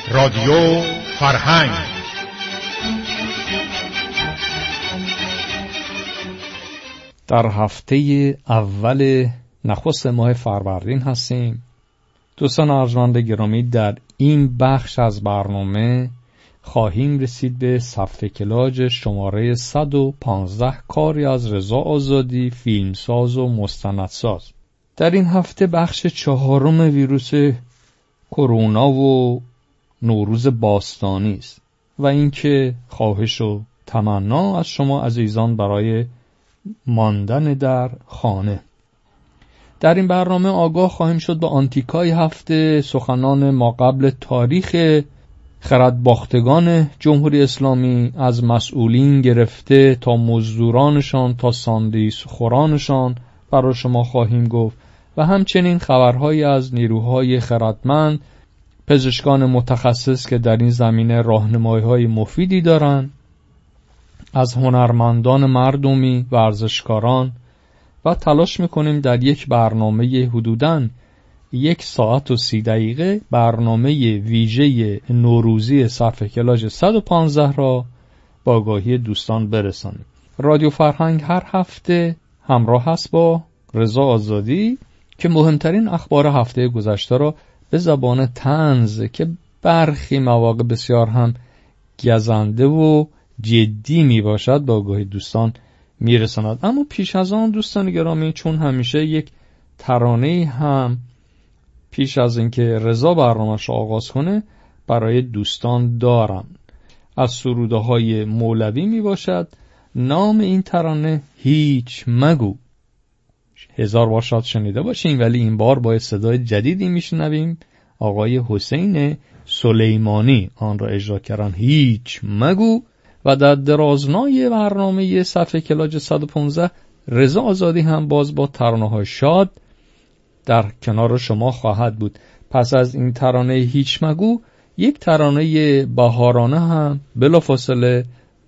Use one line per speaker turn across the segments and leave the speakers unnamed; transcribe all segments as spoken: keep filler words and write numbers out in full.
رادیو فرهنگ.
در هفته اول نخست ماه فروردین هستیم. دوستان ارجمند گرامی، در این بخش از برنامه خواهیم رسید به صفحه کلاج شماره صد و پانزده، کاری از رضا آزادی، فیلمساز و مستندساز. در این هفته بخش چهارم ویروس کرونا و نوروز باستانی است و اینکه خواهش و تمنا از شما عزیزان برای ماندن در خانه. در این برنامه آگاه خواهیم شد به آنتیکای هفته، سخنان ما قبل تاریخ خردباختگان جمهوری اسلامی، از مسئولین گرفته تا مزدورانشان تا ساندویچ خورانشان برای شما خواهیم گفت و همچنین خبرهایی از نیروهای خردمند، پزشکان متخصص که در این زمینه راهنمایی‌های مفیدی دارند، از هنرمندان مردمی، ورزشکاران و تلاش میکنیم در یک برنامه حدوداً یک ساعت و سی دقیقه برنامه ویژه نوروزی صفحه کلاج صد و پانزده را با آگاهی دوستان برسانیم. رادیو فرهنگ هر هفته همراه هست با رضا آزادی که مهمترین اخبار هفته گذشته را به زبان طنز که برخی مواقع بسیار هم گزنده و جدی می باشد با آگاهی دوستان می رساند. اما پیش از آن دوستان گرامی، چون همیشه یک ترانه هم پیش از اینکه رضا برنامه‌اش آغاز کنه برای دوستان دارم. از سروده های مولوی می باشد. نام این ترانه هیچ مگو. هزار بار شاید شنیده باشیم ولی این بار با صدای جدیدی میشنویم. آقای حسین سلیمانی آن را اجرا کردن، هیچ مگو. و در درازنای برنامه صفحه کلاج صد و پانزده رضا آزادی هم باز با ترانه‌های شاد در کنار شما خواهد بود. پس از این ترانه هیچ مگو یک ترانه بهارانه هم بلافاصله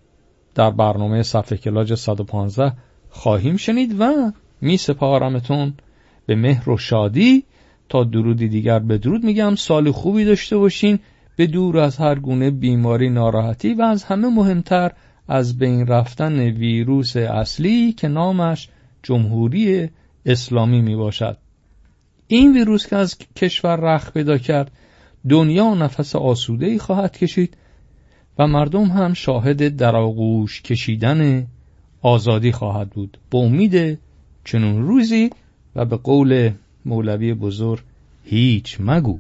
در برنامه صفحه کلاج صد و پانزده خواهیم شنید و می سپارمتون به مهر و شادی تا درودی دیگر. بدرود میگم، سال خوبی داشته باشین، به دور از هر گونه بیماری، ناراحتی و از همه مهمتر از بین رفتن ویروس اصلی که نامش جمهوری اسلامی می باشد. این ویروس که از کشور رخ پیدا کرد، دنیا نفس آسوده‌ای خواهد کشید و مردم هم شاهد در آغوش کشیدن آزادی خواهد بود. با امید چنون روزی و به قول مولوی بزرگ هیچ مگو.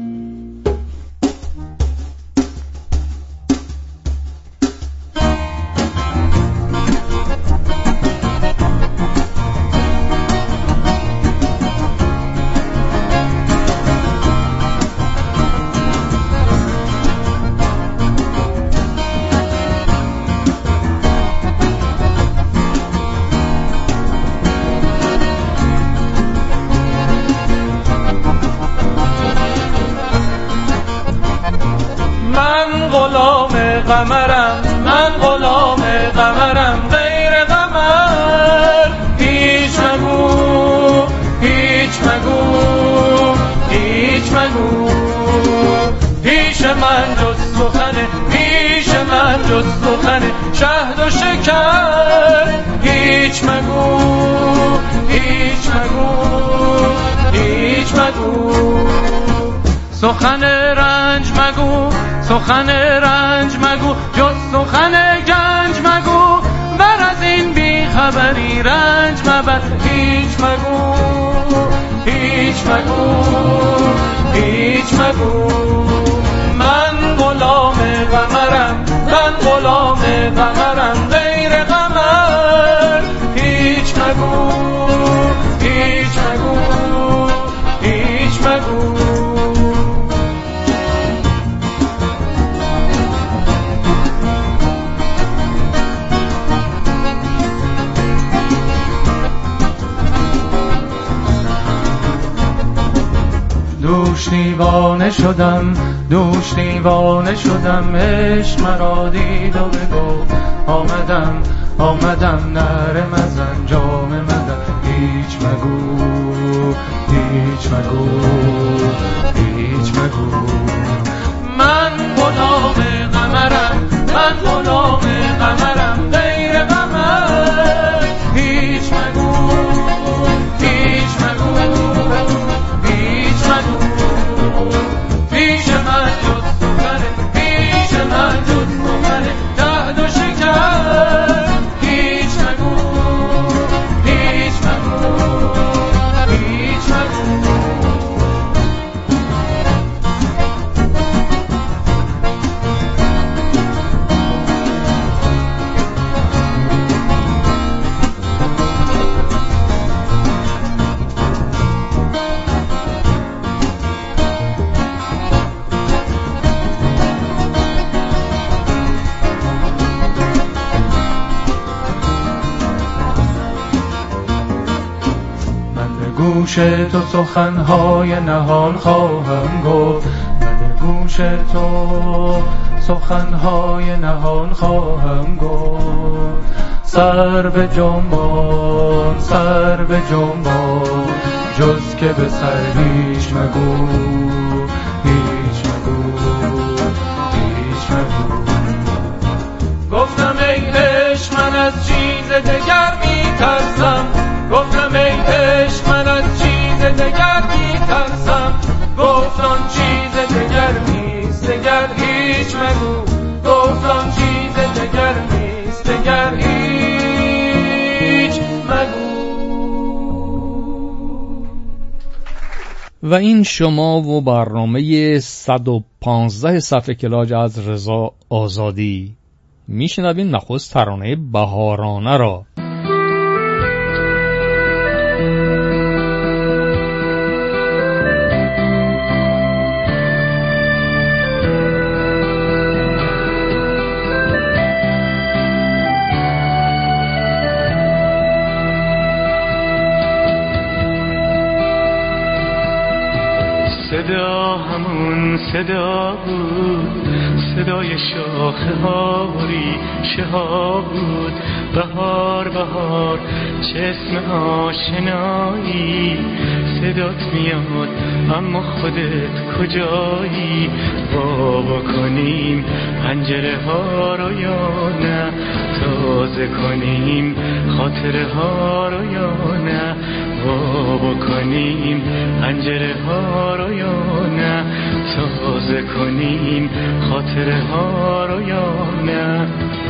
قمرم، من غلام قمرم، غیر قمر هیچ مگو، هیچ مگو، هیچ مگو. پیش من جز سخن، پیش من جز سخن شهد و شکر هیچ مگو، هیچ مگو، هیچ مگو. سخن رنج مگو، سخن رنج مگو، جز سخن گنج مگو. بر از این بی خبری رنج مبر هیچ مگو، هیچ مگو، هیچ مگو. من غلام قمرم، من غلام قمرم، غیر قمر هیچ مگو، هیچ مگو، هیچ مگو. دوش دیوانه شدم، دوش دیوانه شدم، عشق مرا دید و بگفت آمدم، آمدم نرم از انجام مدم هیچ مگو، هیچ مگو، هیچ مگو. من غلام قمرم غیر قمر هیچ مگو هیچ مگو هیچ مگو پیش من جز سخنه پیش من جز سخنه دهد و شکر هیچ مگو هیچ مگو هیچ مگو گوش تو سخنهای نهان خواهم گفت من گوش تو سخنهای نهان خواهم گفت سر به جنبان سر به جنبان جز که به سر هیچ مگو هیچ مگو هیچ مگو گفتم ای عشق من از چیز دگر میترسم گفتم ای عشق من از چیز دگر میترسم گفت آن چیز دگر نیست دگر هیچ مگو گفت آن چیز دگر نیست دگر هیچ مگو.
و این شما و برنامه صد و پانزده صفحه کلاج از رضا آزادی. میشنوین نخست ترانه بهارانه را.
صدا همون صدا بود صدای شاخه ها و ریشه ها بود بهار بهار چه اسم آشنایی صدات میاد اما خودت کجایی وا بکنیم پنجره ها رو یا نه تازه کنیم خاطره ها رو یا نه وا بکنیم پنجره ها رو یا نه تازه کنیم خاطره ها رو یا نه.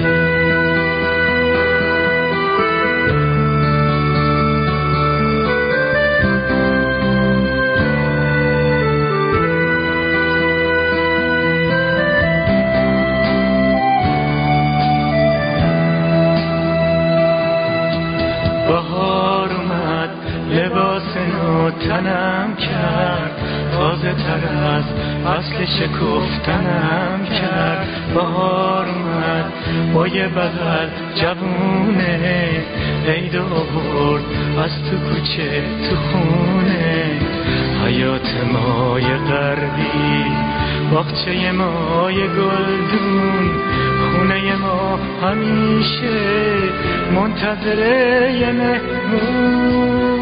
تنم کرد تازه تر از اصل شکفتنم کرد بهار اومد با یه بغل جوونه عید آورد از تو کوچه تو خونه حیات مای غربی باغچه مای گلدون خونه ما همیشه منتظره یه مهمون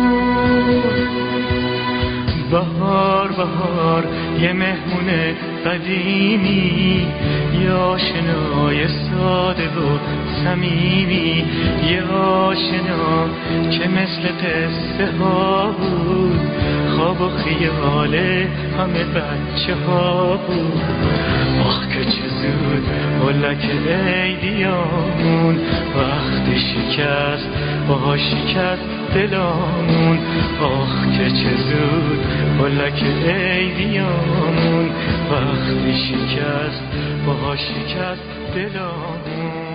بهار بهار یه مهمون قدیمی یه آشنای ساده و صمیمی یه آشنا که مثل قصه ها بود خواب و خیال همه بچه ها بود آخ که چه زود هلک عیدیامون وقت شکست باها شکست دلامون آخ که چه زود هلک عیدیامون وقت شکست باها شکست دلامون.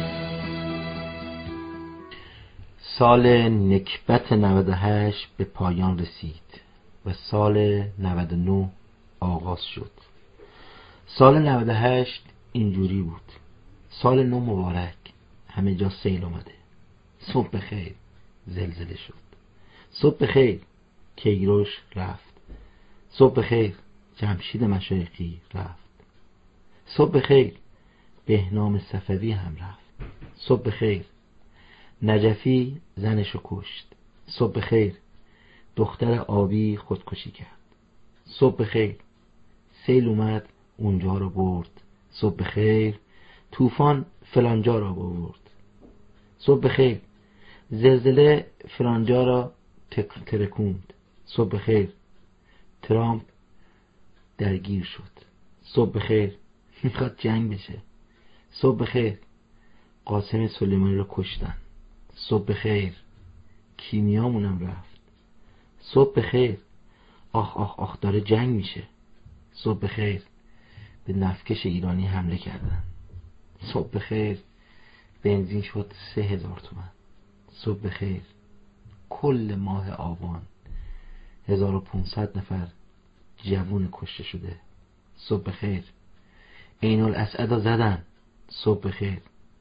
سال نکبت نود و هشت به پایان رسید و سال نود و نه آغاز شد. سال نود و هشت اینجوری بود: سال نو مبارک، همه جا سیل اومده، صبح بخیر، زلزله شد، صبح بخیر، کیروش رفت، صبح بخیر، جمشید مشایخی رفت، صبح بخیر، بهنام صفوی هم رفت، صبح بخیر، نجفی زنشو کشت، صبح بخیر، دختر آبی خودکشی کرد، صبح بخیر، سیل اومد اونجا رو برد، صبح بخیر، طوفان فلانجا را آورد. صبح بخیر. زلزله فلانجا را ترکوند. صبح بخیر. ترامپ درگیر شد. صبح بخیر. میخواد جنگ بشه. صبح بخیر. قاسم سلیمانی رو کشتن. صبح بخیر. کیمیامونم رفت. صبح بخیر. آخ آخ آخ داره جنگ میشه. صبح بخیر. به نفتکش ایرانی حمله کردن. صبح بخیر. بنزین شد سه هزار تومن. صبح بخیر. کل ماه آبان هزار و پونصد نفر جوون کشته شده. صبح بخیر. عین الاسد زدن. صبح بخیر.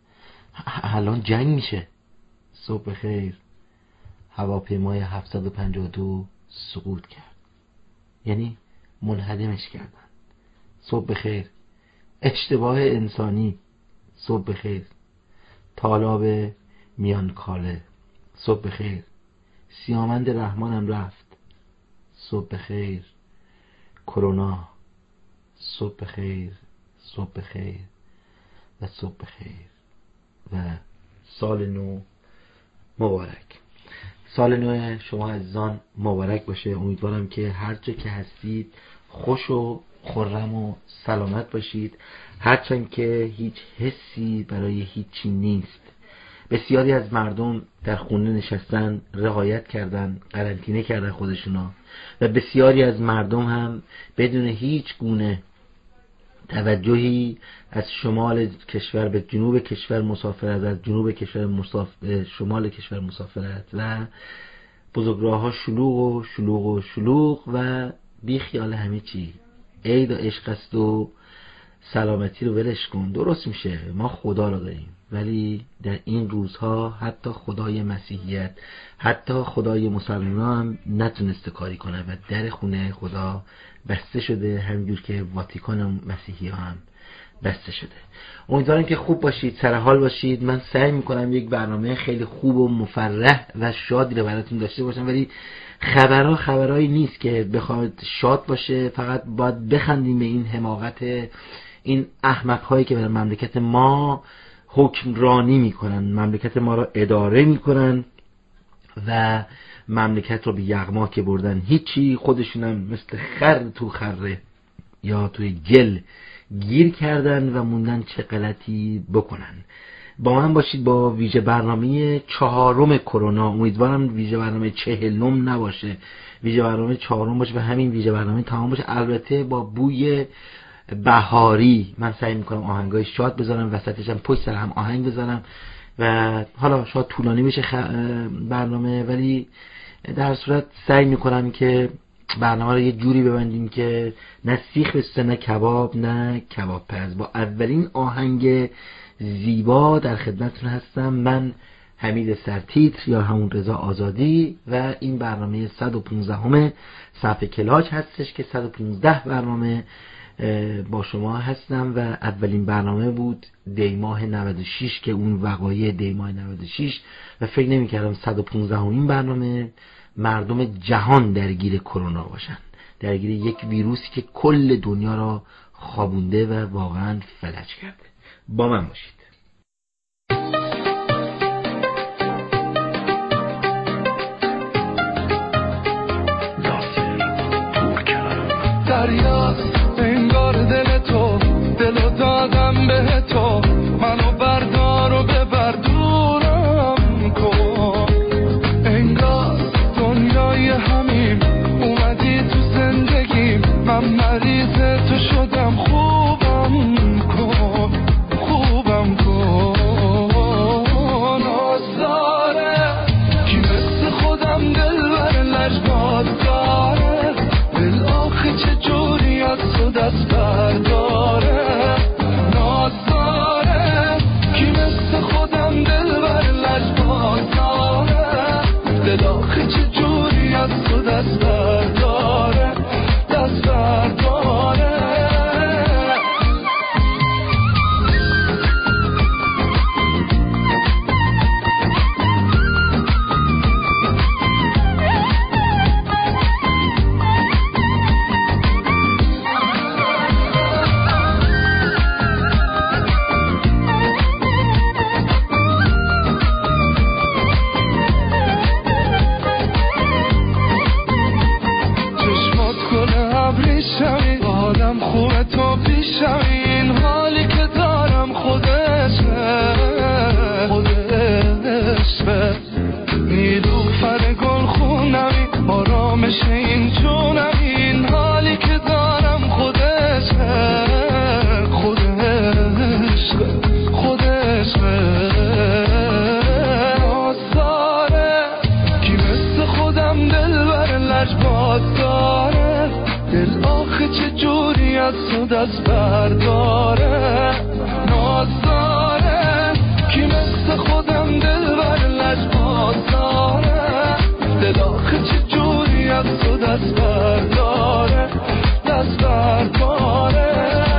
الان جنگ میشه. صبح بخیر. هواپیمای هفتصد و پنجاه و دو سقوط کرد، یعنی منهدمش کردن. صبح بخیر. اشتباه انسانی. صبح بخیر. تالاب میان کاله. صبح بخیر. سیامند رحمانم رفت. صبح بخیر. کرونا. صبح بخیر. صبح بخیر و صبح بخیر و سال نو مبارک. سال نو شما عزیزان مبارک باشه. امیدوارم که هر جا که هستید خوش و خرم و سلامت باشید، هرچند که هیچ حسی برای هیچی نیست. بسیاری از مردم در خونه نشستن، رعایت کردن، قرنطینه کردن خودشونا و بسیاری از مردم هم بدون هیچ گونه توجهی از شمال کشور به جنوب کشور مسافرت، از جنوب کشور مسافرت شمال کشور مسافرت و بزرگراه ها شلوغ و شلوغ و شلوغ و بی خیال همه چی. عید و عشق است و سلامتی رو ولش کن. درست میشه، ما خدا رو داریم، ولی در این روزها حتی خدای مسیحیت، حتی خدای مسلمان هم نتونسته کاری کنه و در خونه خدا بسته شده، همینجور که واتیکان مسیحی ها هم بسته شده. امیدوارم که خوب باشید، سرحال باشید. من سعی میکنم یک برنامه خیلی خوب و مفرح و شادی رو براتون داشته باشم، ولی خبرها خبرهایی نیست که بخواد شاد باشه. فقط باید بخندیم به این حماقت این احمق هایی که بر مملکت ما حکمرانی میکنن، مملکت ما رو اداره میکنن و مملکت رو به یغما که بردن. هیچی، خودشونم مثل خر تو خره یا توی گل گیر کردن و موندن چه غلطی بکنن. با من باشید با ویژه برنامه چهارم کرونا. امیدوارم ویژه برنامه چهلم نباشه، ویژه برنامه چهارم باشه و همین ویژه برنامه تمام باشه. البته با بوی بهاری. من سعی میکنم آهنگای شاد بذارم، وسطش هم پشت سر هم آهنگ بذارم و حالا شاید طولانی بشه برنامه، ولی در صورت سعی میکنم که برنامه رو یه جوری ببندیم که نه سیخ بسته نه کباب نه کباب پز. با اولین آهنگ زیبا در خدمتتون هستم. من حمید سرتیتر یا همون رضا آزادی و این برنامه صد و پانزده همه صفحه کلاج هستش که صد و پانزده برنامه با شما هستم و اولین برنامه بود دیماه نود و شش که اون وقایع دیماه نود و شش و فکر نمی کردم صد و پانزده همین برنامه مردم جهان درگیر کرونا باشن، درگیر یک ویروسی که کل دنیا را خوابونده و واقعا فلج کرده. با من باشید.
دریا انگار دل تو، دلو دادم به تو، منو بردار و ببر دورم کن. انگار دنیای همیم اومدی تو زندگیم، من مریض تو شدم. خوبم کن، خوبم کن. آزاره کی مثل خودم دل بر لجبات داره، دل آخه چه جوری از میشمی، حالم خوبه تو پیشمی، این حالی که دارم خودشه خودشه نیلوفر گل خونمی، آرامش این جونمی، این حالی که دارم خودشه خودشه خودشه آزاره کی مثل خودم دل بر لجبات داره، دل آخه چه جوری از تو دست برداره، نازداره کی مثل خودم دل بر لجبات داره، دل آخه چه جوری از تو دست برداره دست برداره.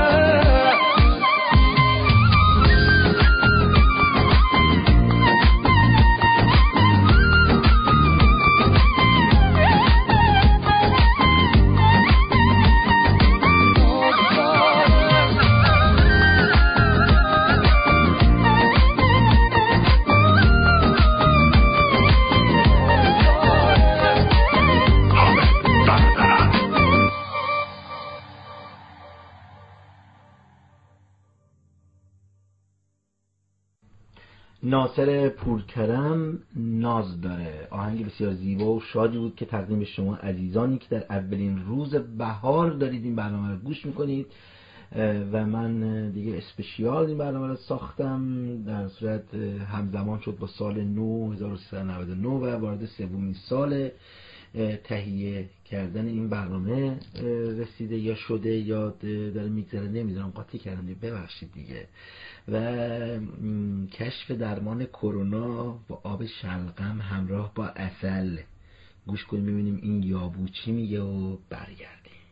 ناصر پورکرم ناز داره، آهنگ بسیار زیبا و شادی بود که تقدیم به شما عزیزانی که در اولین روز بهار دارید این برنامه رو گوش میکنید و من دیگه اسپشیال این برنامه رو ساختم، در صورت همزمان شد با سال نو هزار و سیصد و نود و نه و وارد سومین سال تهیه کردن این برنامه رسیده یا شده یا داره میگذره، نمیدونم، قاطی کردم ببخشید دیگه. و کشف درمان کرونا با آب شلغم همراه با عسل، گوش کنیم ببینیم این یابو چی میگه و برگردیم.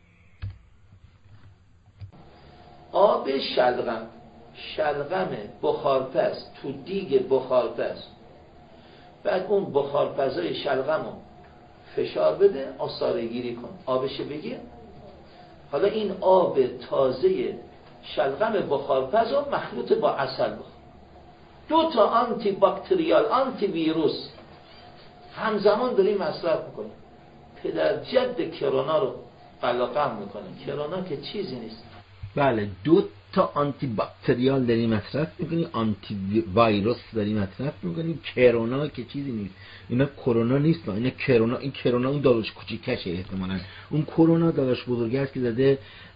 آب شلغم، شلغم بخارپز تو دیگ بخارپز، بعد اون بخارپزای شلغم رو فشار بده، آساره گیری کن، آبش بگیر. حالا این آب تازه شلغم بخارپز رو مخلوط با عسل بخور، دو تا آنتی باکتریال آنتی ویروس همزمان داریم مصرف میکنیم، پدر جد کرونا رو قلقم میکنیم. کرونا که چیزی نیست.
بله، دو تا آنتی باکتریال داری مصرف میکنی، آنتی ویروس داری مصرف میکنی، کرونا که چیزی نیست. اینا کرونا نیست، اینا کرونا، این کرونا اون داداش کوچیکشه احتمالاً، اون کرونا داداش بزرگه است که زده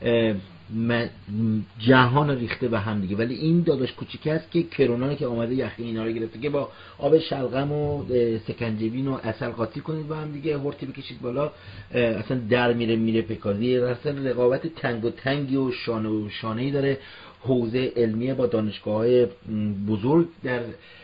جهان ریخته به هم دیگه، ولی این داداش کوچیک است که کرونا که اومده یخی اینا رو گرفته که با آب شلغم و سکنجبین و عسل قاطی کنید با هم دیگه، هورتی بکشید بالا، اصلا در میره میره پکازی. اصلا رقابت تنگ و تنگی و شانه و شانه‌ای داره حوزه علمیه با دانشگاه‌های بزرگ در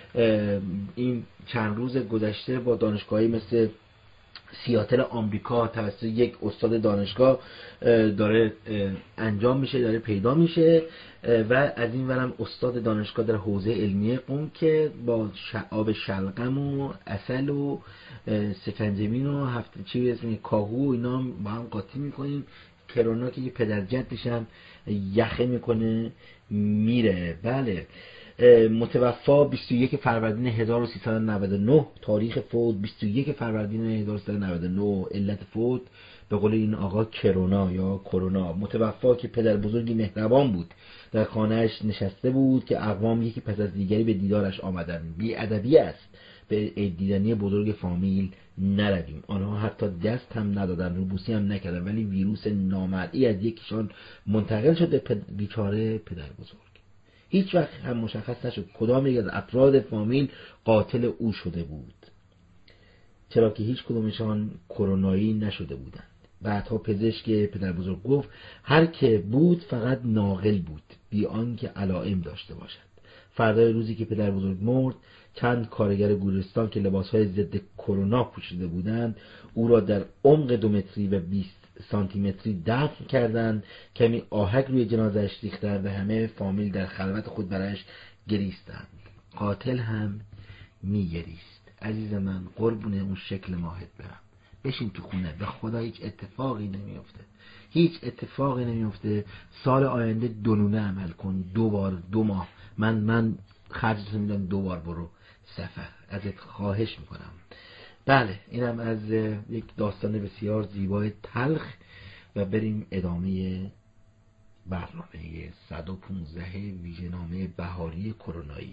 این چند روز گذشته، با دانشگاهی مثل سیاتل آمریکا توسط یک استاد دانشگاه داره انجام میشه، داره پیدا میشه. و از این ورم استاد دانشگاه در حوزه علمیه قم که با آب شلغم و عسل و سکنجبین و هفته چی اسم کاهو و اینا با هم قاطی میکنیم. کرونا که یه پدر جدش هم یخه میکنه میره. بله، متوفا بیست و یک فروردین هزار و سیصد و نود و نه، تاریخ فوت بیست و یک فروردین هزار و سیصد و نود و نه، علت فوت به قول این آقا کرونا یا کرونا. متوفا که پدر بزرگی مهربان بود، در خانهش نشسته بود که اقوام یکی پس از دیگری به دیدارش آمدن. بی ادبی است به دیدنی بزرگ فامیل نرویم. آنها حتی دست هم ندادن، روبوسی هم نکردن، ولی ویروس نامرئی از یکیشان منتقل شد به پد... بیچاره پدر بزرگ. هیچ وقت هم مشخص نشد کدام یک از افراد فامیل قاتل او شده بود، چرا که هیچ کدومشان کرونایی نشده بودند. بعدها پزشک پدر بزرگ گفت هر که بود فقط ناقل بود، بی آنکه علائم داشته باشد. فردای روزی که پدر بزرگ مرد، چند کارگر گورستان که لباسهای ضد کرونا پوشیده بودند او را در عمق دو متری و بیست سانتی متری دفن کردند. کمی آهک روی جنازه‌اش ریختند و همه فامیل در خلوت خود برایش گریستند. قاتل هم میگریست. عزیز من، قربون اون شکل ماهت برم، بشین تو خونه، به خدا هیچ اتفاقی نمیفته، هیچ اتفاقی نمیفته. سال آینده دونونه عمل کن، دو بار دو ماه من من خرجت میدم، دو بار برو سفر، ازت خواهش میکنم. بله، اینم از یک داستان بسیار زیبای تلخ و و بریم ادامه برنامه صد و پانزده ویژه‌نامه بهاری کرونایی.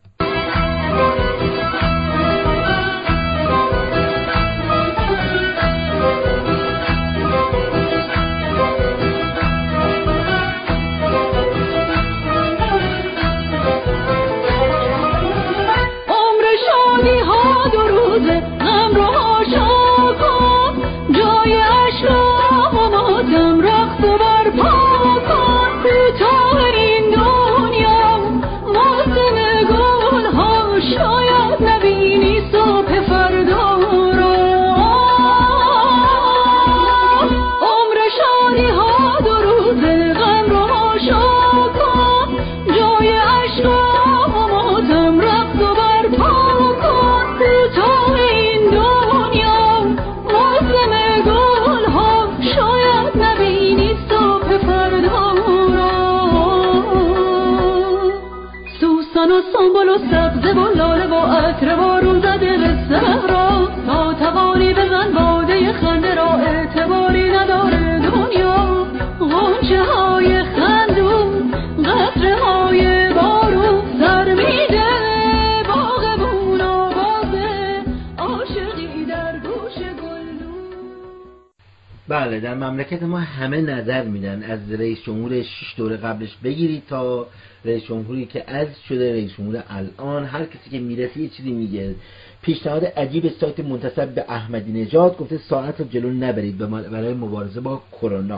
بله، در مملکت ما همه نظر میدن از رئیس جمهور شش دوره قبلش بگیرید تا رئیس جمهوری که عزل شده، رئیس جمهور الان، هر کسی که میرسه یه چیزی میگه. پیشنهاد عجیب سایت منتسب به احمدی نژاد گفته ساعت رو جلو نبرید برای مبارزه با کرونا.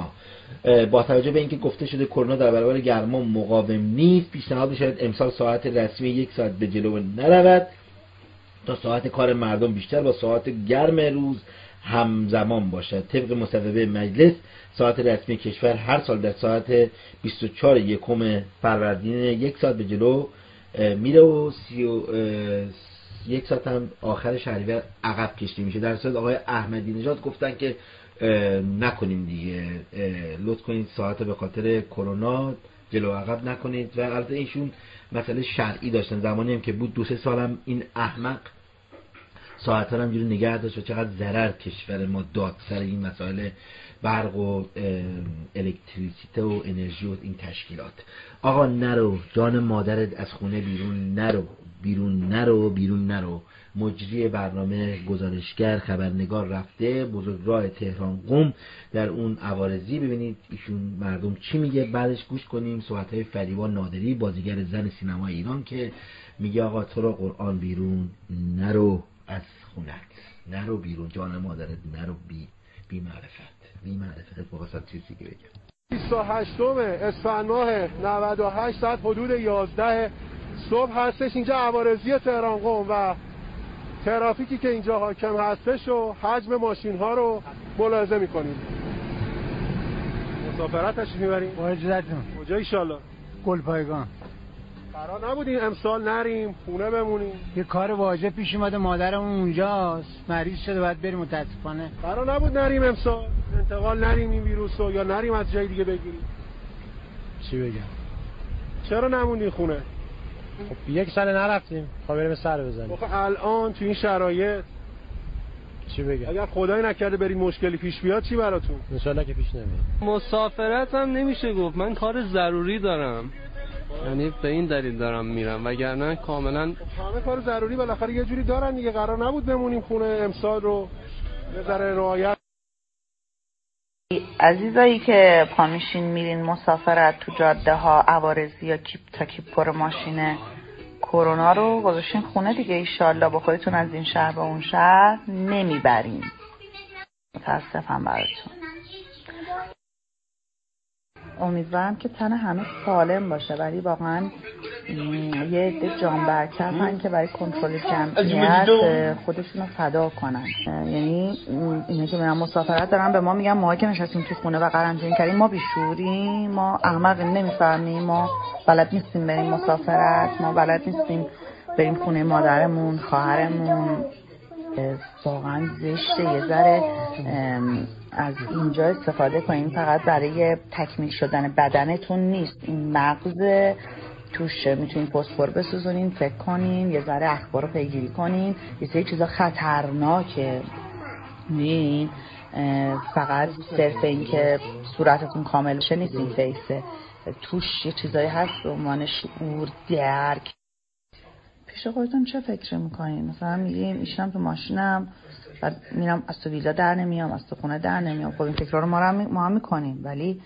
با توجه به اینکه گفته شده کرونا در برابر گرما مقاوم نیست، پیشنهاد میشه امسال ساعت رسمی یک ساعت به جلو نرود تا ساعت کار مردم بیشتر با ساعت گرم روز همزمان باشد. طبق مصوبه مجلس ساعت رسمی کشور هر سال در ساعت بیست و چهار یکم فروردین یک ساعت به جلو میره و سی و یک ساعت هم آخر شهریور عقب کشیده میشه. در صورت آقای احمدی نژاد گفتن که نکنیم دیگه، لطف کنید ساعت به خاطر کرونا جلو عقب نکنید. و البته ایشون مسئله شرعی داشتن، زمانی هم که بود دو سه سالم این احمق ساعت هم جوری نگه داشت و چقدر ضرر کشور ما داد سر این مسائل برق و الکتریسیته و انرژی و این تشکیلات. آقا نرو، جان مادرت از خونه بیرون نرو، بیرون نرو، بیرون نرو. مجری برنامه گزارشگر خبرنگار رفته بزرگراه تهران قم در اون عوارضی، ببینید ایشون مردم چی میگه، بعدش گوش کنیم صحبت‌های فریبا نادری بازیگر زن سینما ایران که میگه آقا تو رو قرآن بیرون نرو از خونت، نرو بیرون، جان مادرت نرو، بی بی معرفت، بی معرفت. بخواستم چیزی که بگم
بیست و هشتم اسفند ماه نود و هشت ساعت حدود یازده صبح هستش اینجا عوارضی تهران قم و ترافیکی که اینجا حاکم هستش و حجم ماشین ها رو ملاحظه میکنیم. مسافرت تشریف میبریم؟
واجدتون
کجا ایشالله؟
گلپایگان.
قرار نبودیم امسال نریم خونه بمونیم؟
یه کار واجب پیش اومده، مادرمون اونجاست مریض شده باید بریم متاسفانه.
قرار نبود نریم امسال، انتقال نریم این ویروسو یا نریم از جای دیگه بگیریم؟
چی بگم؟
چرا نموندین خونه؟
خب یک سال نرفتیم، خب بریم سر بزنیم.
خب الان تو این شرایط
چی بگم؟
اگر خدای نکرده بریم مشکلی پیش بیاد چی براتون؟
ان شاءالله که پیش نمیاد.
مسافرت هم نمیشه گفت، من کار ضروری دارم، یعنی به این دلیل دارم میرم، وگرنه کاملا
همه کار ضروری بالاخره یه جوری دارن دیگه. قرار نبود بمونیم خونه امسال رو یه ذره رعایت.
عزیزایی که پا میشین میرین مسافرت تو جاده ها عوارضی یا کیپ تا کیپ پر ماشینه، کرونا رو گذاشتین خونه دیگه، ایشالله با خودتون از این شهر به اون شهر نمیبرین. متاسفم براتون. امیدوارم که تن همه سالم باشه، ولی واقعا یه عده جان برکتن که برای کنترل جمعیت خودشون رو فدا کنن. یعنی اینه که میرن مسافرت دارن به ما میگن ما که نشستیم تو خونه و قرنطینه کردیم ما بیشوریم، ما احمق نمیفهمیم، ما بلد نیستیم بریم مسافرت، ما بلد نیستیم بریم خونه مادرمون، خواهرمون. واقعا زشته یه ذره از اینجا استفاده کنین، فقط برای تکمیل شدن بدنتون نیست، این مغز توش میتونین فسفر بسوزونین، فکر کنین، یه ذره اخبار رو پیگیری کنین، یه سری چیزا خطرناکه. این فقط صرف این که صورتتون کامل بشه نیست، این فیسه توش یه چیزایی هست به عنوان شعور، درک. پیش خودتون چه فکر میکنین؟ مثلا میگیم میشنم تو ماشینم و میرم از تو ویلا در نمیام، از تو خونه در نمیام. خب این فکرها رو ما هم ما هم میکنیم، ولی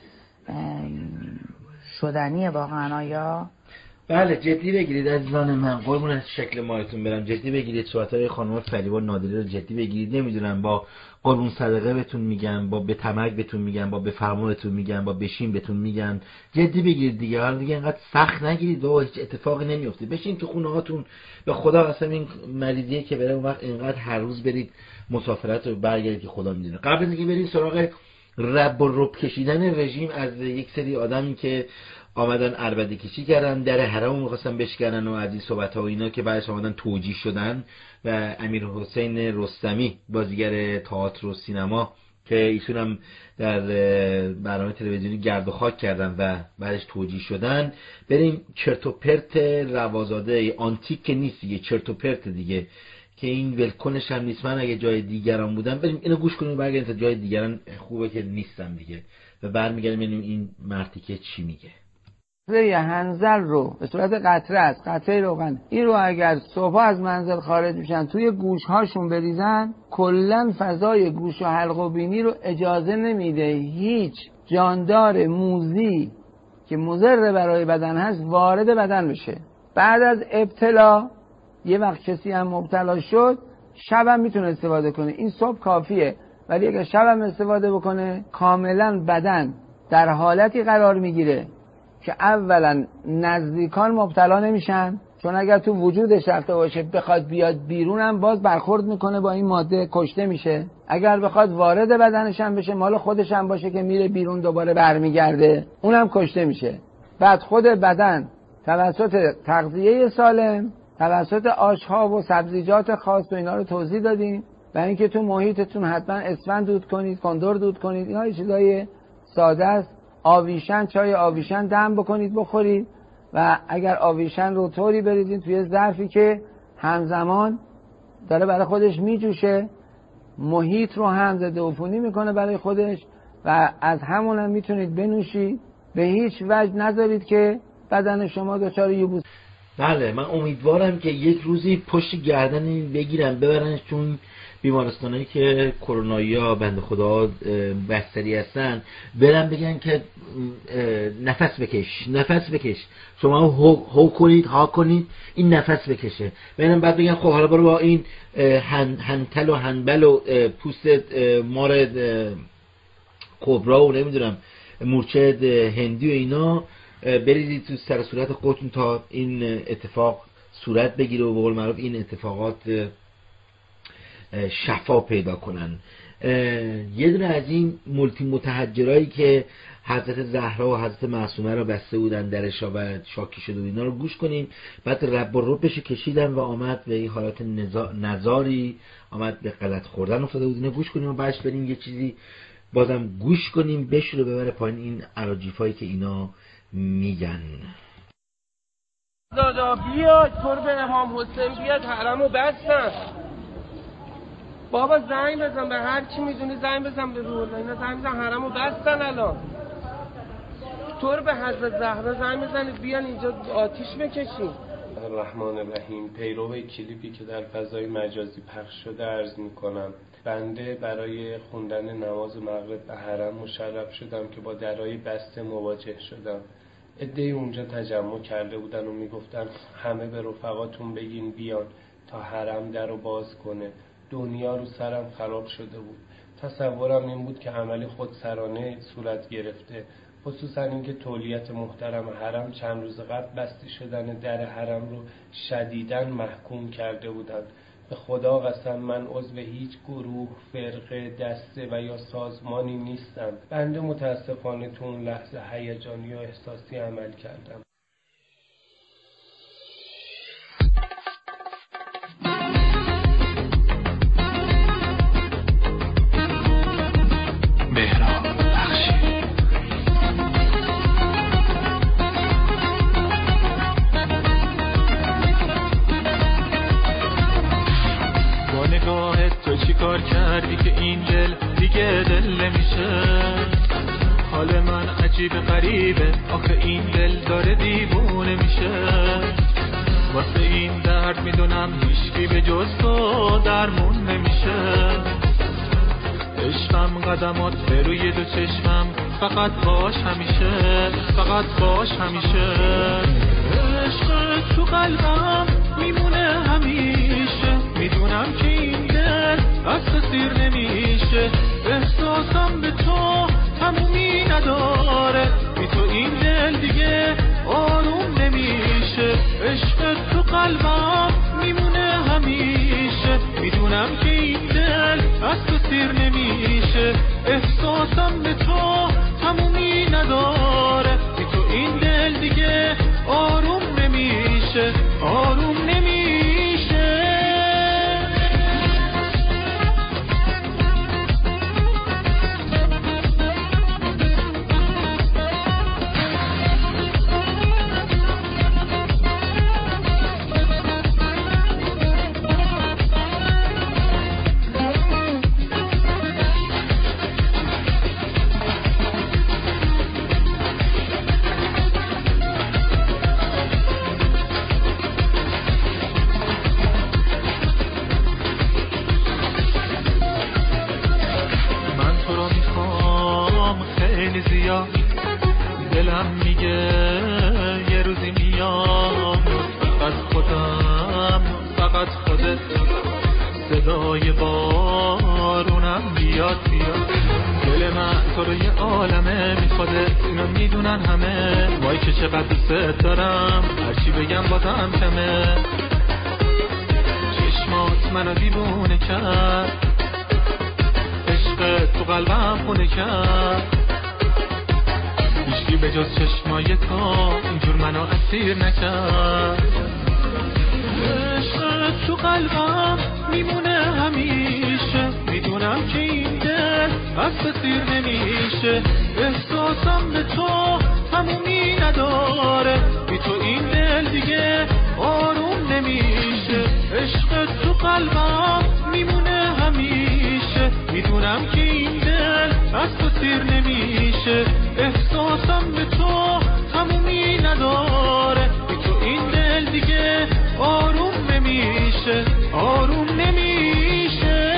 شدنیه واقعا؟ آیا
بله جدی بگیرید عزیزان من، قربون از شکل ماهتون برم، جدی بگیرید صحبت‌های خانم فریبا نادری رو جدی بگیرید. نمیدونم با قربون صدقه بهتون میگم، با به تمک بهتون میگم، با به فرمانتون میگم، با بشین بهتون میگم، جدی بگیرید دیگه. حالا دیگه اینقدر سخت نگیرید و هیچ اتفاقی نمیفته. بشین تو خونه هاتون. به خدا قسم این مریضیه که بره اون وقت اینقدر هر روز برید مسافرت رو برگردید که خدا میدونه. قبل از اینکه برید سراغ رب و رب کشیدن رژیم از یک سری آدمی که آمدن عربده کشی کردن، در حرم می‌خواستن بشکنن و از این صحبت‌ها و اینا که بعدش آمدن توجیه شدن، و امیر حسین رستمی بازیگر تئاتر و سینما که ایشون هم در برنامه تلویزیونی گرد و خاک کردن و بعدش توجیه شدن. بریم چرت و پرت روازاده آنتیک که نیست دیگه، چرت و پرت دیگه که این ولکنش هم نیست. من اگه جای دیگران بودم بریم اینو گوش کنیم، برگردیم تا جای دیگران خوبه که نیستم دیگه و برمیگردیم ببینیم این مرتی که چی میگه.
یه هنزل رو به صورت قطره است، قطره روغن، این رو اگر صبح از منزل خارج میشن توی گوش هاشون بریزن، کلا فضای گوش و حلق و بینی رو اجازه نمیده هیچ جاندار موذی که مضر برای بدن هست وارد بدن بشه. بعد از ابتلا یه وقت کسی هم مبتلا شد، شبم میتونه استفاده کنه، این صبح کافیه، ولی اگر شبم استفاده بکنه کاملا بدن در حالتی قرار میگیره که اولا نزدیکان مبتلا نمیشن، چون اگر تو وجودش رفته باشه بخواد بیاد بیرونم باز برخورد میکنه با این ماده، کشته میشه. اگر بخواد وارد بدنش هم بشه، مال خودش هم باشه که میره بیرون دوباره برمیگرده، اونم کشته میشه. بعد خود بدن توسط تغذیه سالم، توسط آشها و سبزیجات خاص و اینا رو توضیح دادیم، و اینکه تو محیطتون حتما اسفند دود کنید، کندر دود کنید، اینا چیزای ساده است. آویشن، چای آویشن دم بکنید بخورید، و اگر آویشن رو طوری بریزید توی ظرفی که همزمان داره برای خودش میجوشه، محیط رو هم ضد عفونی میکنه برای خودش، و از همون هم میتونید بنوشید. به هیچ وجه نذارید که بدن شما دچار یبوست.
بله من امیدوارم که یک روزی پشت گردن بگیرن ببرنش چون بیمارستانایی که کرونایی‌ها بنده خدا بستری هستن، برن بگن که نفس بکش نفس بکش، شما هو, هو کنید ها کنید این نفس بکشه. برن بعد بگن خب حالا برو با این هن، هنتل و هنبل و پوست مار کبرا و نمیدونم مورچه هندی و اینا بریزید تو سر صورت خودتون تا این اتفاق صورت بگیره و به قول معروف این اتفاقات شفا پیدا کنن. یه دونه از این مولتی متحجرایی که حضرت زهرا و حضرت معصومه رو بسته بودن درش و شاکی شده و اینا رو گوش کنیم. بعد رب و ربش کشیدن و آمد به این حالت نزاری، آمد به غلط خوردن افتاده بود. اینو گوش کنیم و بعدش بریم یه چیزی بازم گوش کنیم بهش رو ببره پایین این اراجیفایی که اینا میگن.
دادا بیاد قرب امام حسین بیاد، حرمو بستن. بابا زنگ بزن به هر کی میدونی، زنگ بزن به روح الله، اینا زنگ بزن حرمو بستن الان. طور به حضرت زهرا زنگ بزنید بیان اینجا آتیش بکشین.
الرحمن الرحیم. پیرو کلیپی که در فضای مجازی پخش شده عرض میکنم. بنده برای خوندن نماز مغرب به حرم مشرف شدم که با درای بسته مواجه شدم. عده‌ای اونجا تجمع کرده بودن و میگفتن همه به رفقاتون بگین بیان تا حرم درو باز کنه. دنیا رو سرم خراب شده بود. تصورم این بود که عمل خودسرانه صورت گرفته، خصوصا اینکه تولیت محترم حرم چند روز قبل بسته شدن در حرم رو شدیداً محکوم کرده بودند. به خدا قسم من عضو هیچ گروه، فرقه، دسته و یا سازمانی نیستم. بنده متاسفانه تو اون لحظه هیجانی و احساسی عمل کردم.
کار کردی که این دل دیگه حال من عجیب غریبه، آخه این دل داره دیوونه میشه. واسه این درد میدونم هیچکی به جز تو درمون نمیشه. عشقم قدمات به روی دو چشمم، فقط باش همیشه، فقط باش همیشه. عشق تو قلبم میمونه همیشه، میدونم که این دل از تو سیر نمیشه. احساسم به تو تمومی نداره، بی تو این دل دیگه آروم نمیشه. عشق تو قلبم میمونه همیشه، میدونم که این دل از تو سیر نمیشه. احساسم به تو تمومی نداره، بی تو این دل دیگه آروم نمیشه، آروم نمیشه. دلم میگه یه روزی میام از خودم، فقط خودت. صدای بارونم بیاد بیاد، دل من تو رو یه عالمه میخواده، اینو میدونن همه. وای که چقدر دوست دارم، هرچی بگم بازم کمه. چشمات منو دیوونه کرد، عشق تو قلبم خونه کرد. هیچکی به جز چشمای تو اینجور منو اسیر نکرد. عشق تو قلبم میمونه همیشه، میدونم که این دل از سیر نمیشه. احساسم به تو تمومی نداره، بی تو این دل دیگه آروم نمیشه. عشق تو قلبم میمونه همیشه، میدونم که این دل از تو سیر نمیشه. احساسم به تو تمومی نداره، بی تو این دل دیگه آروم نمیشه، آروم نمیشه.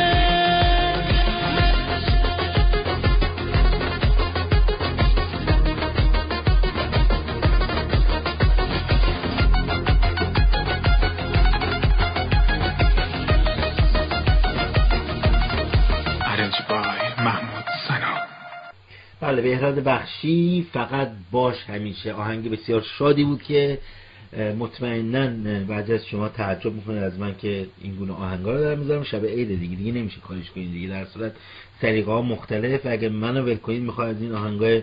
بله، بهراد بخشی، فقط باش همیشه. آهنگ بسیار شادی بود که مطمئناً بعضی از شما تعجب میکنید از من که این گونه آهنگا رو دارم میذارم. شب عید دیگه دیگه نمیشه کارش کنید دیگه، در صورت طریقه ها مختلف. اگه منو ول کنید میخوام از این آهنگای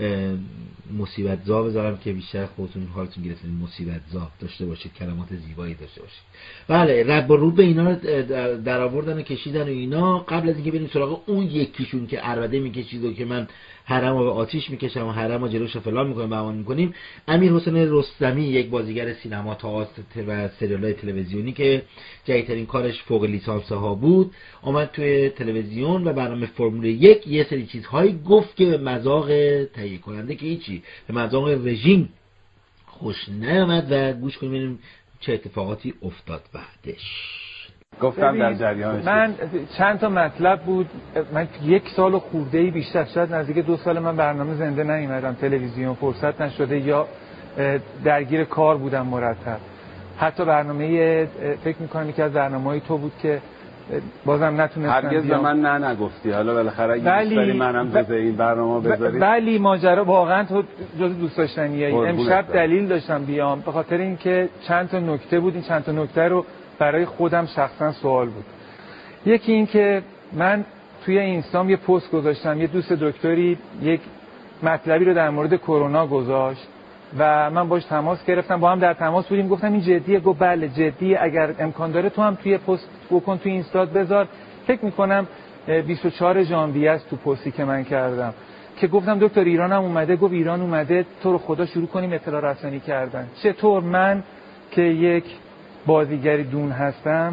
مصیبت زا بذارم که بیشتر خودتون حالتون گرفتین مصیبت زا داشته باشید، کلمات زیبایی داشته باشید. بله، رب و رو به اینا در آوردن و کشیدن و اینا. قبل از اینکه بریم سراغ اون یکیشون که عربده میکشید و که من حرم رو به آتیش میکشم و حرم رو جلوش فلان میکنیم بهمان میکنیم، امیر حسین رستمی، یک بازیگر سینما، تئاتر و سریال‌های تلویزیونی که جدیدترین کارش فوق لیسانس ها بود، اومد توی تلویزیون و برنامه فرمول یک یه سری چیزهایی گفت که به مذاق تهیه کننده که هیچی، به مذاق رژیم خوش نیامد و گوش کنیم ببینیم چه اتفاقاتی افتاد بعدش.
گفتم در جریان
من چند تا مطلب بود. من یک سال و خورده‌ای بیشتر، شاید نزدیک دو سال من برنامه زنده نیومدم تلویزیون، فرصت نشده یا درگیر کار بودم مرتب. حتی برنامه فکر می‌کنم یکی از برنامه‌های تو بود که بازم نتونستم.
هرگز به من نه نگفتی. حالا بالاخره اگه دوست داری منم جز این برنامه بذاری.
ولی ماجرا واقعا تو جز دوست داشتنیه. امشب دلیل داشتم بیام به خاطر اینکه چند تا نکته بود. این چند تا نکته رو برای خودم شخصا سوال بود. یکی این که من توی اینستام یه پست گذاشتم، یه دوست دکتری یک مطلبی رو در مورد کرونا گذاشت و من باش تماس گرفتم، با هم در تماس بودیم، گفتم این جدیه؟ گفت بله جدیه، اگر امکان داره تو هم توی پست بکن، توی اینستات بذار. فکر میکنم بیست و چهارم ژانویه است تو پستی که من کردم که گفتم دکتر ایران هم اومده. گفت ایران اومده، تو رو خدا شروع کنیم اطلاع رسانی کردن. چطور من که یک بازیگری دون هستم،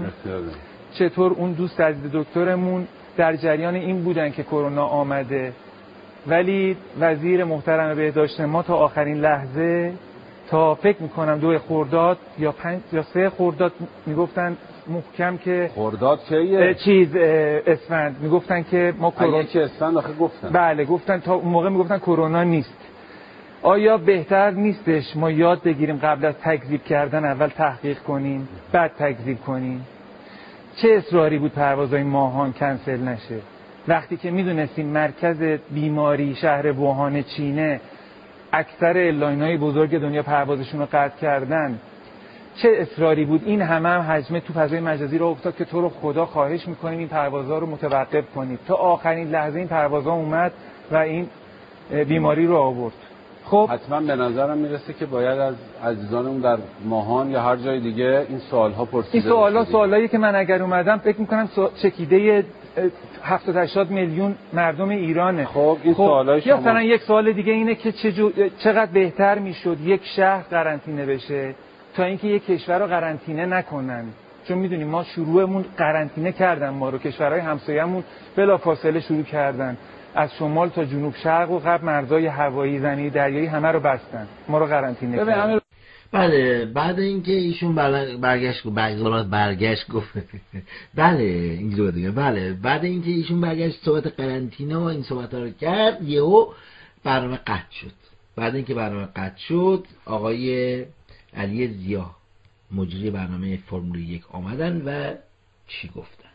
چطور اون دوست عزیز دکترمون در جریان این بودن که کرونا آمده ولی وزیر محترم بهداشت ما تا آخرین لحظه، تا فکر میکنم دو خرداد یا پنج یا سه خرداد میگفتن محکم که
خرداد کیه؟
چیز اسفند میگفتن که ما کرونا
که اسفند آخه گفتن
بله گفتن تا اون موقع میگفتن کرونا نیست. آیا بهتر نیستش ما یاد بگیریم قبل از تکذیب کردن اول تحقیق کنیم بعد تکذیب کنیم؟ چه اصراری بود پروازهای ماهان کنسل نشه وقتی که میدونستیم مرکز بیماری شهر ووهان چینه اکثر ایرلاین‌های بزرگ دنیا پروازشون رو قطع کردن؟ چه اصراری بود این همه هم حجمه تو فضای مجازی رو افتاد که تو رو خدا خواهش میکنیم این پروازها رو متوقف کنید؟ تا آخرین لحظه این پروازها اومد و این بیماری رو آورد.
خب حتما به نظرم میرسه که باید از عزیزانمون در ماهان یا هر جای دیگه این سوال‌ها پرسیده
این سوال‌ها سوالایی که من اگر اومدم فکر میکنم چکیده هفتاد هشتاد میلیون مردم ایرانه.
خب این خب سوالای شما
یا مثلا یک سوال دیگه اینه که چجور... چقدر بهتر میشد یک شهر قرنطینه بشه تا اینکه یک کشور رو قرنطینه نکنن؟ چون میدونیم ما شروعمون قرنطینه کردن ما رو، کشورهای همسایه‌مون بلافاصله شروع کردن از شمال تا جنوب شرق و غرب مرزهای هوایی زمینی دریایی همه رو بستن، ما رو قرنطینه کردن.
بله بعد اینکه ایشون برگشت برگشت برگشت گفت بله اینجوری دیگه بله بعد اینکه ایشون برگشت صحبت قرنطینه و این صحبت‌ها رو کرد یهو برنامه قطع شد. بعد اینکه برنامه قطع شد آقای علی ضیا مجری برنامه فرمول یک آمدن و چی گفتن؟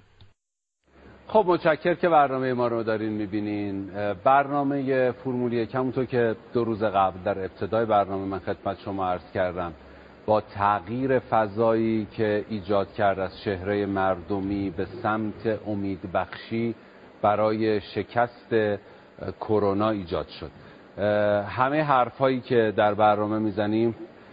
خب متشکر که برنامه ما رو دارین میبینین. برنامه فرمول یک همونطور که دو روز قبل در ابتدای برنامه من خدمت شما عرض کردم با تغییر فضایی که ایجاد کرد از چهره مردمی به سمت امیدبخشی برای شکست کرونا ایجاد شد. همه حرفایی که در برنامه میزنیم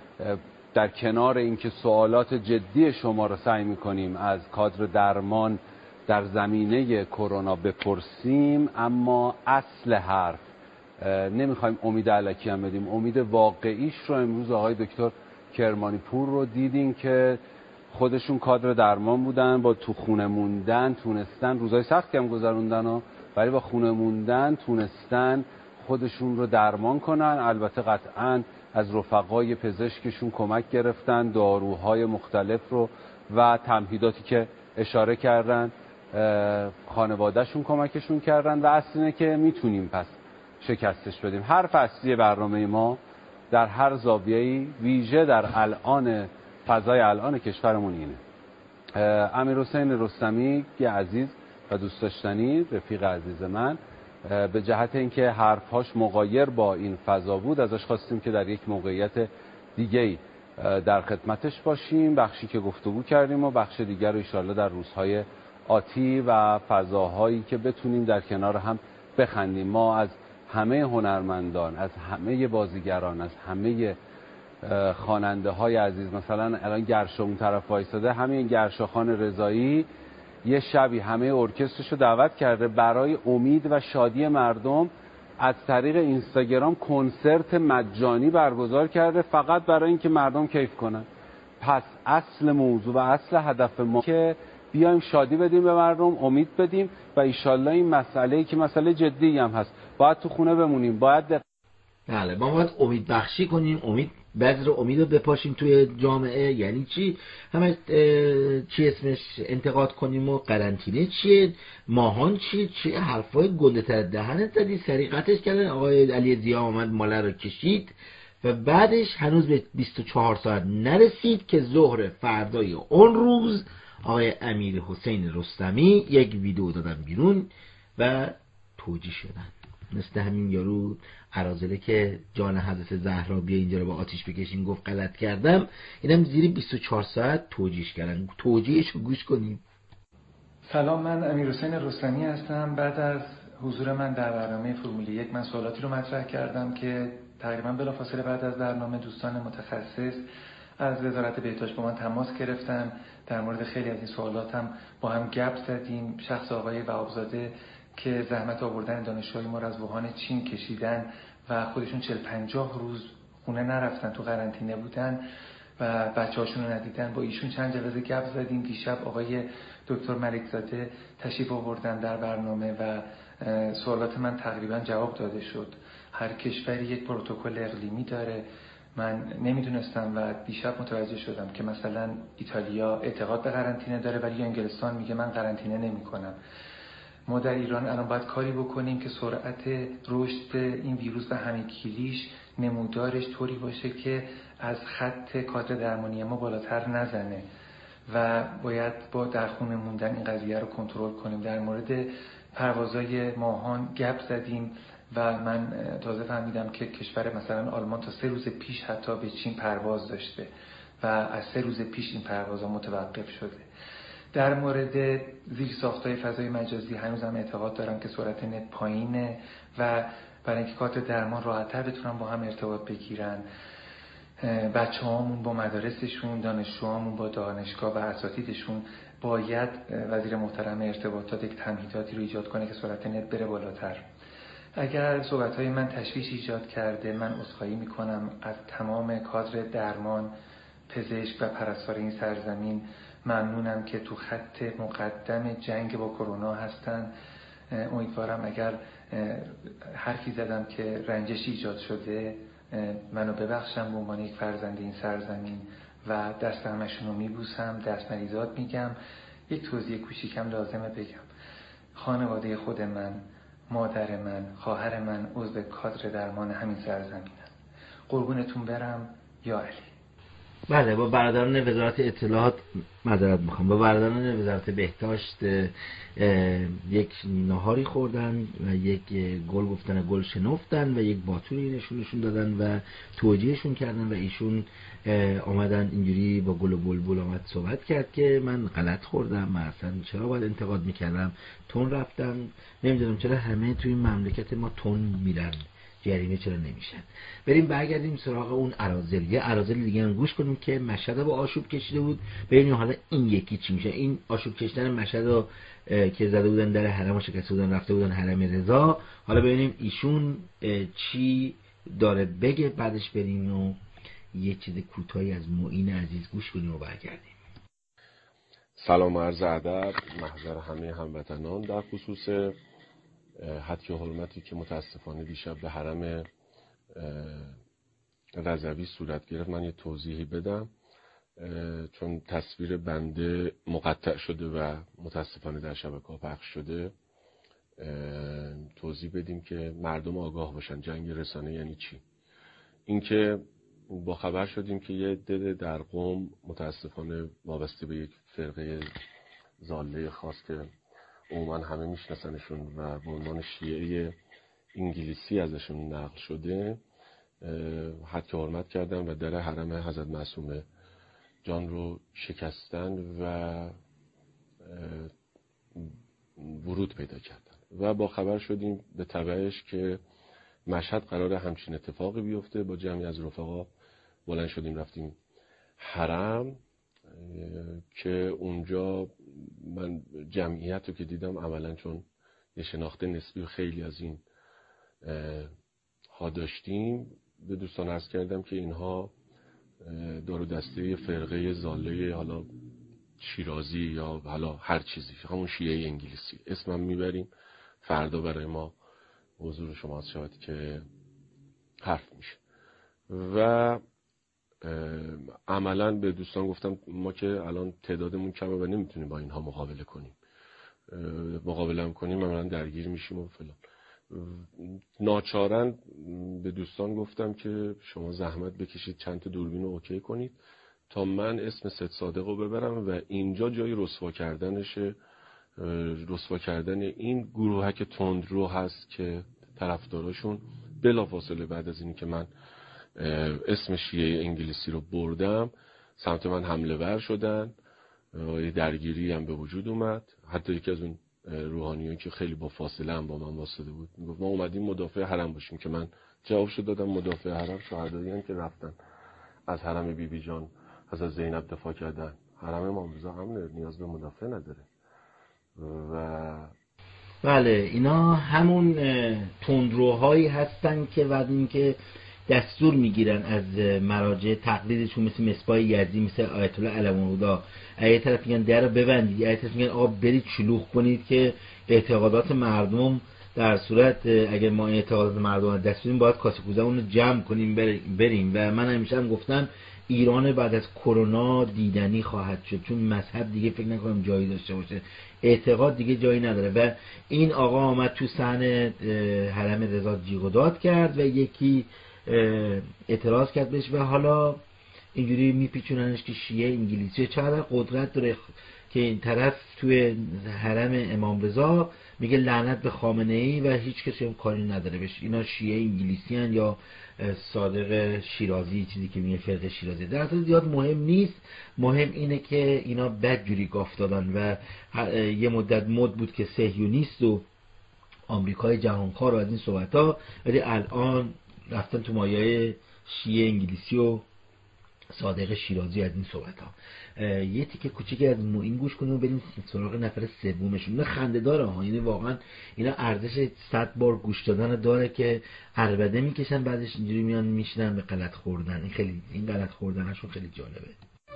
در کنار اینکه سوالات جدی شما رو سعی میکنیم از کادر درمان در زمینه کرونا بپرسیم، اما اصل حرف نمیخوایم امید علکی هم بدیم. امید واقعیش رو امروز آقای دکتر کرمانی پور رو دیدیم که خودشون کادر درمان بودن، با تو خونه موندن تونستن، روزای سختی هم گذروندن ها، ولی با خونه موندن تونستن خودشون رو درمان کنن. البته قطعاً از رفقای پزشکشون کمک گرفتن، داروهای مختلف رو و تمهیداتی که اشاره کردن خانوادهشون کمکشون کردن و اصل اینه که میتونیم پس شکستش بدیم. هر فصلی برنامه ما در هر زاویه‌ای ویژه در الان فضای الان کشورمون اینه. امیرحسین رستمی یه عزیز و دوست داشتنی رفیق عزیز من به جهت اینکه حرفهاش مغایر با این فضا بود ازش خواستیم که در یک موقعیت دیگه‌ای در خدمتش باشیم. بخشی که گفتگو کردیم و بخش دیگر رو انشالله در روزهای آتی و فضاهایی که بتونیم در کنار هم بخندیم. ما از همه هنرمندان، از همه بازیگران، از همه خواننده های عزیز، مثلا الان گرشا اون طرف وایساده، همین گرشا خان رضایی یه شبی همه ارکسترش رو دعوت کرده برای امید و شادی مردم از طریق اینستاگرام کنسرت مجانی برگزار کرده فقط برای اینکه مردم کیف کنن. پس اصل موضوع و اصل هدف ما که بیایم شادی بدیم به مردم، امید بدیم و ایشالله این مسئله‌ای که مسئله جدی هم هست باید تو خونه بمونیم، باید
بله ما باید امید بخشی کنیم، امید بذر امید رو بپاشیم توی جامعه. یعنی چی؟ همه چی اسمش انتقاد کنیم و قرنطینه چیه، ماهان چیه، چیه حرفای گنده تر دهنت زدی، سریقتش کردن. آقای علی ضیا آمد ماله رو کشید و بعدش هنوز به بیست و چهار ساعت نرسید که ظهر فردای اون روز آقای امیرحسین رستمی یک ویدیو دادن بیرون و توجیه شدن. مثل همین یارو عرازله که جان حضرت زهرا بیا اینجا رو با آتیش بکشین گفت غلط کردم، اینم زیر بیست و چهار ساعت توجیهش کردن. توجیهش رو گوش کنیم.
سلام، من امیرحسین رستمی هستم. بعد از حضور من در برنامه فرمول یک من سوالاتی رو مطرح کردم که تقریبا بلافاصله بعد از برنامه دوستان متخصص از وزارت بهداشت با من تماس گرفتن. در مورد خیلی از این سوالات هم با هم گپ زدیم. شخص آقای وهابزاده که زحمت آوردن دانشجوهای ما را از ووهان چین کشیدن و خودشون چهل پنجاه روز خونه نرفتن، تو قرنطینه بودن و بچه‌هاشون رو ندیدن. با ایشون چند جلسه گپ زدیم. دیشب آقای دکتر ملکزاده تشریف آوردن در برنامه و سوالات من تقریبا جواب داده شد. هر کشوری یک پروتکل اقلیمی داره. من نمیدونستم و دیشب متوجه شدم که مثلا ایتالیا اعتقاد به قرنطینه داره ولی انگلستان میگه من قرنطینه نمی‌کنم. ما در ایران الان باید کاری بکنیم که سرعت رشد این ویروس و همه کلیش نمودارش طوری باشه که از خط کادر درمانی ما بالاتر نزنه و باید با در خونه موندن این قضیه رو کنترل کنیم. در مورد پروازهای ماهان گپ زدیم و من تازه فهمیدم که کشور مثلا آلمان تا سه روز پیش حتی به چین پرواز داشته و از سه روز پیش این پروازها متوقف شده. در مورد زیرساخت‌های فضای مجازی هنوز هم اعتقاد دارم که سرعت نت پایینه و برای اینکه کادر درمان راحت‌تر بتونن با هم ارتباط بگیرن، بچه‌هامون با مدارسشون، دانشجوهامون با دانشگاه و اساتیدشون، باید وزیر محترم ارتباطات یک تمهیداتی رو ایجاد کنه که سرعت نت بره بالاتر. اگر صحبت‌های من تشویش ایجاد کرده، من عذرخواهی می‌کنم از تمام کادر درمان، پزشک و پرستار این سرزمین. ممنونم که تو خط مقدم جنگ با کرونا هستن. امیدوارم اگر حرفی زدم که رنجشی ایجاد شده منو ببخشم به عنوان یک فرزند این سرزمین و دست همشون رو میبوسم، دست مریضات میگم. یک توضیح کوچیکم لازمه بگم. خانواده خود من، مادر من، خواهر من عضو کادر درمان همین سرزمینن. قربونتون برم. یا علی.
بله، با برادران وزارت اطلاعات معذرت میخوام با برادران وزارت بهداشت یک ناهاری خوردن و یک گل گفتن گل شنفتن و یک باتوری نشونشون دادن و توجیهشون کردن و ایشون آمدن اینجوری با گل و بلبل آمد صحبت کرد که من غلط خوردم، من اصلا چرا باید انتقاد میکردم، تون رفتم. نمیدونم چرا همه توی این مملکت ما تون میرن، جریمه چرا نمیشن. بریم برگردیم سراغ اون اراذل. یه اراذل دیگه هم گوش کنیم که مشهد با آشوب کشیده بود. ببینیم حالا این یکی چی میشه. این آشوب کشیدن مشهد که زده بودن در حرم و شکسته بودن رفته بودن حرم رضا. حالا ببینیم ایشون چی داره بگه، بعدش بریم و یه چیز کوتاهی از معین عزیز گوش کنیم و برگردیم.
سلام و عرض ادب محضر همه هموطنان در خصوص حد و حرمتی که متاسفانه دیشب به حرم رضوی صورت گرفت من یه توضیحی بدم، چون تصویر بنده مقطع شده و متاسفانه در شبکه‌ها پخش شده. توضیح بدیم که مردم آگاه باشن جنگ رسانه یعنی چی. اینکه با خبر شدیم که یه عده در قم متاسفانه وابسته به یک فرقه ضاله خاص که عموما همه میشناسنشون و به عنوان شیعه انگلیسی ازشون نقل شده، حد که حرمت کردن و در حرم حضرت معصومه جان رو شکستن و ورود پیدا کردن و با خبر شدیم به تبعش که مشهد قرار همچین اتفاقی بیفته. با جمعی از رفقا بلند شدیم رفتیم حرم که اونجا من جمعیت رو که دیدم عملا چون یه شناخت نسبی و خیلی از این ها داشتیم، به دوستان عرض کردم که اینها دار و دسته فرقه ضاله حالا شیرازی یا حالا هر چیزی، همون شیعه انگلیسی اسمم میبریم، فردا برای ما حضور شما از شاید که حرف میشه. و عملا به دوستان گفتم ما که الان تعدادمون کمه و نمیتونیم با اینها مقابله کنیم، مقابله هم کنیم عملا درگیر میشیم و فلان. ناچارن به دوستان گفتم که شما زحمت بکشید چند تا دوربین رو اوکی کنید تا من اسم سید صادق رو ببرم و اینجا جای رسوا کردنشه، رسوا کردن این گروهک تندرو هست که طرفداراشون بلافاصله بعد از این که من اسم شیعه انگلیسی رو بردم سمت من حمله ور شدن، یه درگیری هم به وجود اومد. حتی یکی از اون روحانیون که خیلی با فاصله هم با من واسطه بود میگفت ما اومدیم مدافع حرم باشیم، که من جوابشو دادم مدافع حرم شهدایی هم که رفتن از حرم بی بی جان حضرت زینب دفاع کردن، حرم امام رضا هم نیاز به مدافع نداره. و
بله اینا همون تندروهایی هستن که بعد این که دستور میگیرن از مراجع تقلیدشون، مثل مصباح یزدی، مثل آیت الله علم‌الهدی. یه طرف میگن در رو ببندید، یه طرف میگن آقا برید شلوغ کنید که اعتقادات مردم در صورت اگر ما اعتقادات مردم دست بدیم باید کاسه کوزه اون رو جمع کنیم بریم. و من همیشه هم گفتم ایران بعد از کرونا دیدنی خواهد شد، چون مذهب دیگه فکر نکنم جایی داشته باشه، اعتقاد دیگه جایی نداره. و این آقا آمد تو صحنه حرم رضا جیغ و داد کرد و یکی اعتراض کرد بهش و حالا اینجوری میپیچوننش که شیعه انگلیسی چقدر قدرت داره که این طرف توی حرم امام رضا میگه لعنت به خامنه ای و هیچ کسی هم کاری نداره بهش. اینا شیعه انگلیسی هن یا صادق شیرازی، چیزی که میگه فرقه شیرازی. در اصل زیاد مهم نیست، مهم اینه که اینا بدجوری گاف دادن و یه مدت مد بود که صهیونیست و آمریکای جهانخوار و از این صحبت ها، ولی الان رفتن تو مایه شیعه انگلیسی و صادق شیرازی از این صحبت ها. یه تیکه کوچیکی از این گوش کنیم و بریم سراغ نفر سومشون. اینا خنده داره ها، یعنی واقعا اینا ارزش صد بار گوش دادن داره که عربده میکشن بعدش اینجوری میان میشنن به غلط خوردن. این خیلی این غلط خوردنشون خیلی جالبه.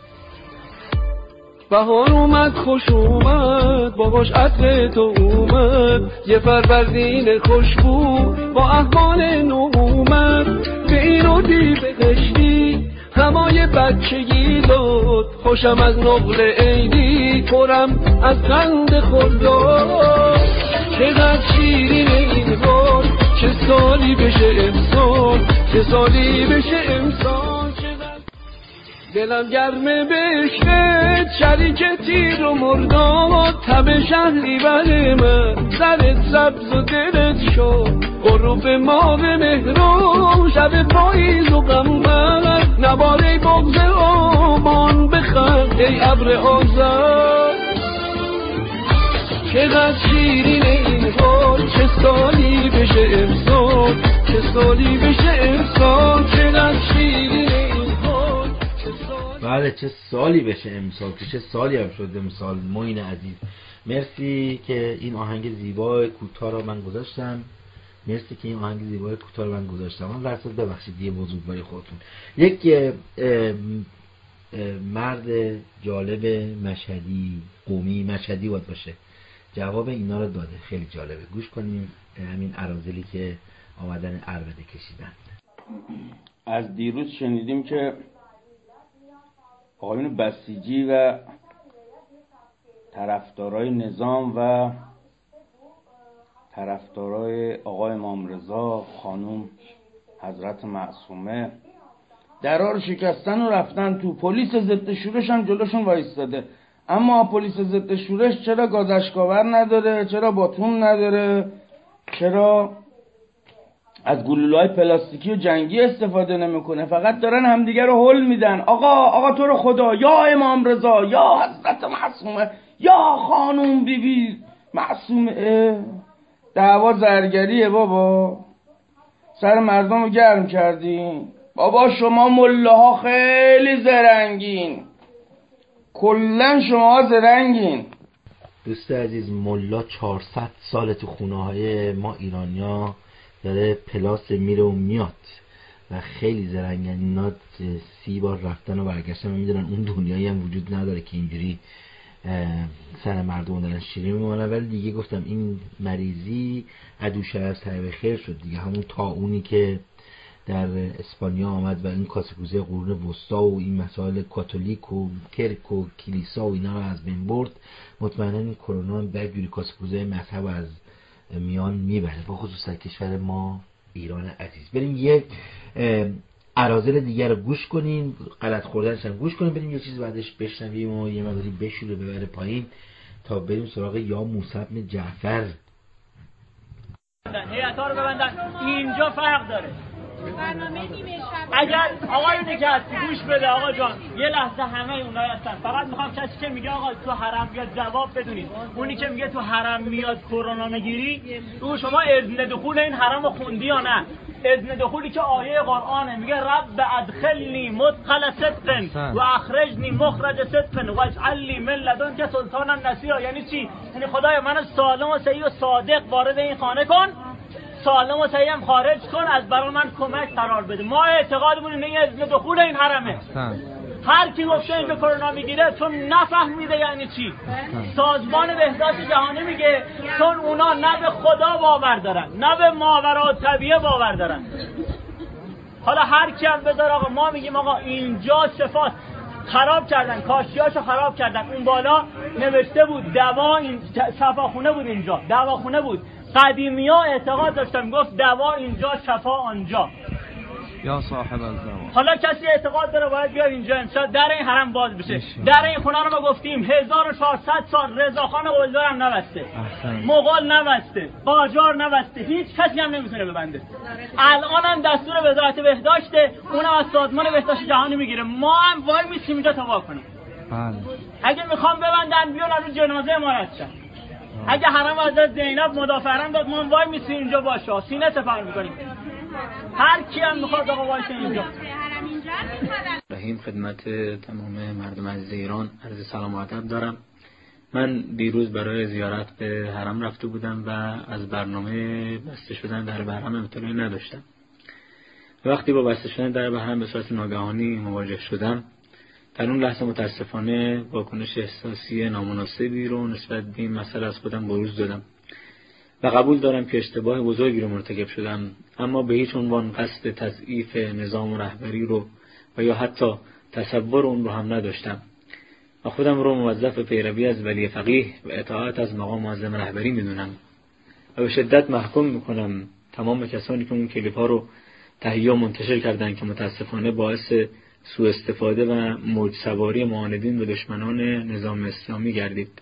بهار اومد خوش اومد باباش عطر تو اومد، یه فروردین خوشبو با احوال نو اومد، به این رو دی بهشتی همای بچگی داد، خوشم از نقل عیدی پرم از قند خدا، چقدر شیرین این حال چه سالی بشه امسال، چه سالی بشه امسال، دلم گرمه بشکت شریک تیر و مرداد، تب شهری بر من سرت سبز و دلت شد، غروب ماه مهرو شب پاییز و قمر، نباره بغض آبان بخند ای ابر آذر، چقدر شیرین این حال چه سالی بشه امسال، چه سالی بشه امسال، چقدر شیرین این حال.
بله چه سالی بشه امسال، که چه سالی هم شد امسال. معین عزیز مرسی که این آهنگ زیبای کوتاه رو من گذاشتم، مرسی که این آهنگ زیبای کوتاه رو من گذاشتم. من درصد ببخشید یه موضوع برای خودتون. یک اه اه مرد جالب مشهدی، قومی مشهدی باید باشه، جواب اینا رو داده، خیلی جالبه. گوش کنیم همین اراذلی که آمدن عربده کشیدن.
از دیروز شنیدیم که آقایون بسیجی و طرفدارای نظام و طرفدارای آقای امام رضا، خانم حضرت معصومه درها رو شکستن و رفتن تو. پلیس ضد شورش هم جلوشون وایستاده، اما پلیس ضد شورش چرا گاز اشکاور نداره، چرا باتون نداره، چرا از گلوله‌های پلاستیکی و جنگی استفاده نمیکنه؟ فقط دارن همدیگه رو هول میدن. آقا آقا تو رو خدا، یا امام رضا، یا حضرت معصومه، یا خانم بی بی معصومه. دعوا زرگریه بابا، سر مردم رو گرم کردین. بابا شما ملاها خیلی زرنگین، کلن شما زرنگین.
دوست عزیز، ملا چهارصد سال تو خونه های ما ایرانیا داره پلاس میره و میاد و خیلی زرنگن اینا. سی بار رفتن و برگشتن و میدونن اون دنیایی هم وجود نداره که اینجوری سر مردم دارن شیرین میمونه. ولی دیگه گفتم این مریضی عدوشه از طیب خیر شد دیگه، همون طاعونی که در اسپانیا آمد و این کاسه‌کوزه قرون وسطا و این مسائل کاتولیک و کرک و کلیسا و اینا رو از بین برد. مطمئنا این کرونا هم بدجوری کاسه‌کوزه مذهب از میان میبره، با خصوص در کشور ما ایران عزیز. بریم یک اراذل دیگر رو گوش کنیم، غلط خوردنش هم گوش کنیم، بریم یه چیز بعدش بشنویم و یه مقداری بشوره ببره پایین تا بریم سراغ یا موسی بن جعفر.
هیئت‌ها رو ببندن، اینجا فرق داره. اگر آقای نکهتی گوش بده آقا جان، یه لحظه همه اونایی هستن، فقط میخوام کسی که میگه آقا تو حرم میاد جواب بدونید. اونی که میگه تو حرم میاد کرونا نگیری، تو شما اذن دخول این حرم رو خوندی یا نه؟ اذن دخولی که آیه قرآنه، میگه رب ادخلنی مدخل صدق و اخرجنی مخرج صدق و اجعل لی من لدنک سلطانا نصیرا. یعنی چی؟ یعنی خدایا منو سالم و صحیح و صادق وارد این خانه کن، سالم و صحیح هم خارج کن، از برای من کمک قرار بده. ما اعتقادمون اینه اذن دخول این حرمه. هر کی گفته اینجا کرونا میگیره تو نفهمیده یعنی چی. سازمان بهداشت جهانی میگه چون اونا نه به خدا باور دارن نه به ماورالطبیعه باور دارن. حالا هر کی هم بذار آقا ما میگیم آقا اینجا شفاست. خراب کردن کاشیاشو خراب کردن. اون بالا نوشته بود دوا این شفاخونه بود اینجا دواخونه بود. قدیمی‌ها اعتقاد داشتن گفت دوا اینجا شفا آنجا.
یا صاحب الزمان.
حالا کسی اعتقاد داره باید بیاد اینجا امشب در این حرم باز بشه. در این خونه رو ما گفتیم هزار و چهارصد سال رضاخان قلدر هم نبسته. مغول نبسته. قاجار نبسته. هیچ کسی هم نمیتونه ببنده. الان هم دستور وزارت بهداشته اونم از سازمان بهداشت جهانی میگیره. ما هم وای میسیم اینجا تا وا کنیم.
بله.
اگه میخوام ببندن بیان از جنازه ما رد شن. اگه حرم حضرت زینب مدافع حرم داد ما وای میسیم اینجا باشه. سینه سپر میکنیم. هر کی هم میخواد آقا وایس اینجا.
رحیم خدمت تمام مردم عزیز ایران عرض سلام و ادب دارم. من دیروز برای زیارت به حرم رفته بودم و از برنامه بسته شدن در حرم اطلاعی نداشتم. وقتی با بسته شدن در حرم به صورت ناگهانی مواجه شدم در اون لحظه متاسفانه واکنش احساسی نامناسبی رو نسبت به این مسئله از خودم بروز دادم و قبول دارم که اشتباه بزرگی رو مرتکب شدم، اما به هیچ عنوان قصد تضعیف نظام و رهبری رو و یا حتی تصور اون رو هم نداشتم و خودم رو موظف پیروی از ولی فقیه و اطاعت از مقام معظم رهبری میدونم و به شدت محکوم میکنم تمام کسانی که اون کلیپ ها رو تهیه و منتشر کردن که متاسفانه باعث سوء استفاده و موج سواری معاندین و دشمنان نظام اسلامی گردید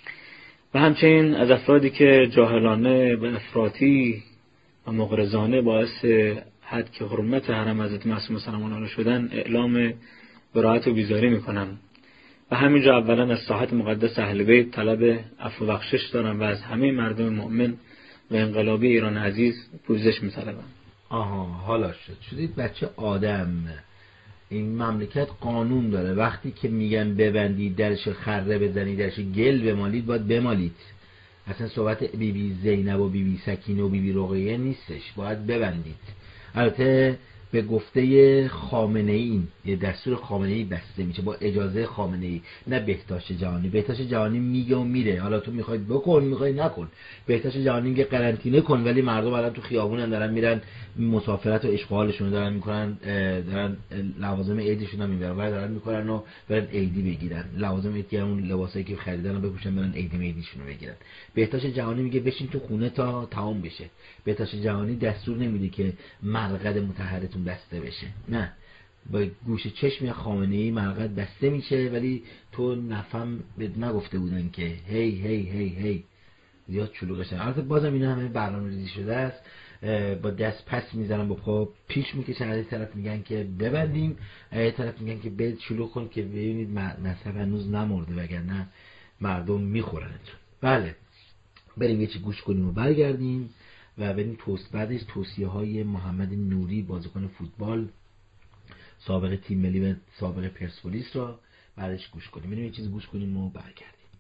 و همچنین از افرادی که جاهلانه و افراطی و مغرضانه باعث حد که حرمت حرم حضرت معصومه سلام الله شدن اعلام براءت و بیزاری میکنم و همینجا اولا از ساحت مقدس اهل بیت طلب عفو و بخشش دارم و از همه مردم مؤمن و انقلابی ایران عزیز پوزش میطلبم.
آها حالا شد شدید بچه آدم. این مملکت قانون داره، وقتی که میگن ببندید درش خره بزنید درش گل بمالید باید بمالید. اصلا صحبت بی بی زینب و بی بی سکینه و بی بی رقیه نیستش، باید ببندید. البته به گفته خامنه ای یه دستور خامنه ای بسته میشه با اجازه خامنه ای، نه بهداشت جهانی. بهداشت جهانی میگه و میره، حالا تو میخوای بکن میخوای نکن. بهداشت جهانی میگه قرنطینه کن، ولی مردم الان تو خیابونن دارن میرن مسافرت و اشغالشون دارن میکنن، دارن لوازم عیدشون هم میبرن و دارن میکنن و برن عیدی بگیرن، لوازم عیدی اون لباسایی که خریدن رو بپوشن برن عیدی میدیشون رو بگیرن. بهداشت جهانی میگه بشین تو خونه تا تمام بشه. بهداشت جهانی دستور نمیده که مرقد مطهرتون بسته بشه، نه، با گوش چشم خامنه‌ای مرقد بسته میشه، ولی تو نفهم بهت نگفته بودن که هی هی هی هی زیاد چلوغش. البته بازم اینا همه برنامه‌ریزی شده است، با دست پس میزنن با پا پیش میکشن، از این طرف میگن که ببندیم، از این طرف میگن که بد شلوغ کن که ببینید مذهب هنوز نمرده وگرنه مردم میخورنتون. بله بریم یه چی گوش کنیم و برگردیم و بریم توست بعدش توصیه های محمد نوری بازیکن فوتبال سابق تیم ملی و سابق پرسپولیس را بعدش گوش کنیم. بریم یه چیز گوش کنیم و برگردیم.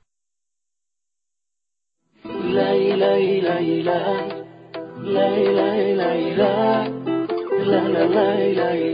لای لای لای لای لای لای لای لای لای لای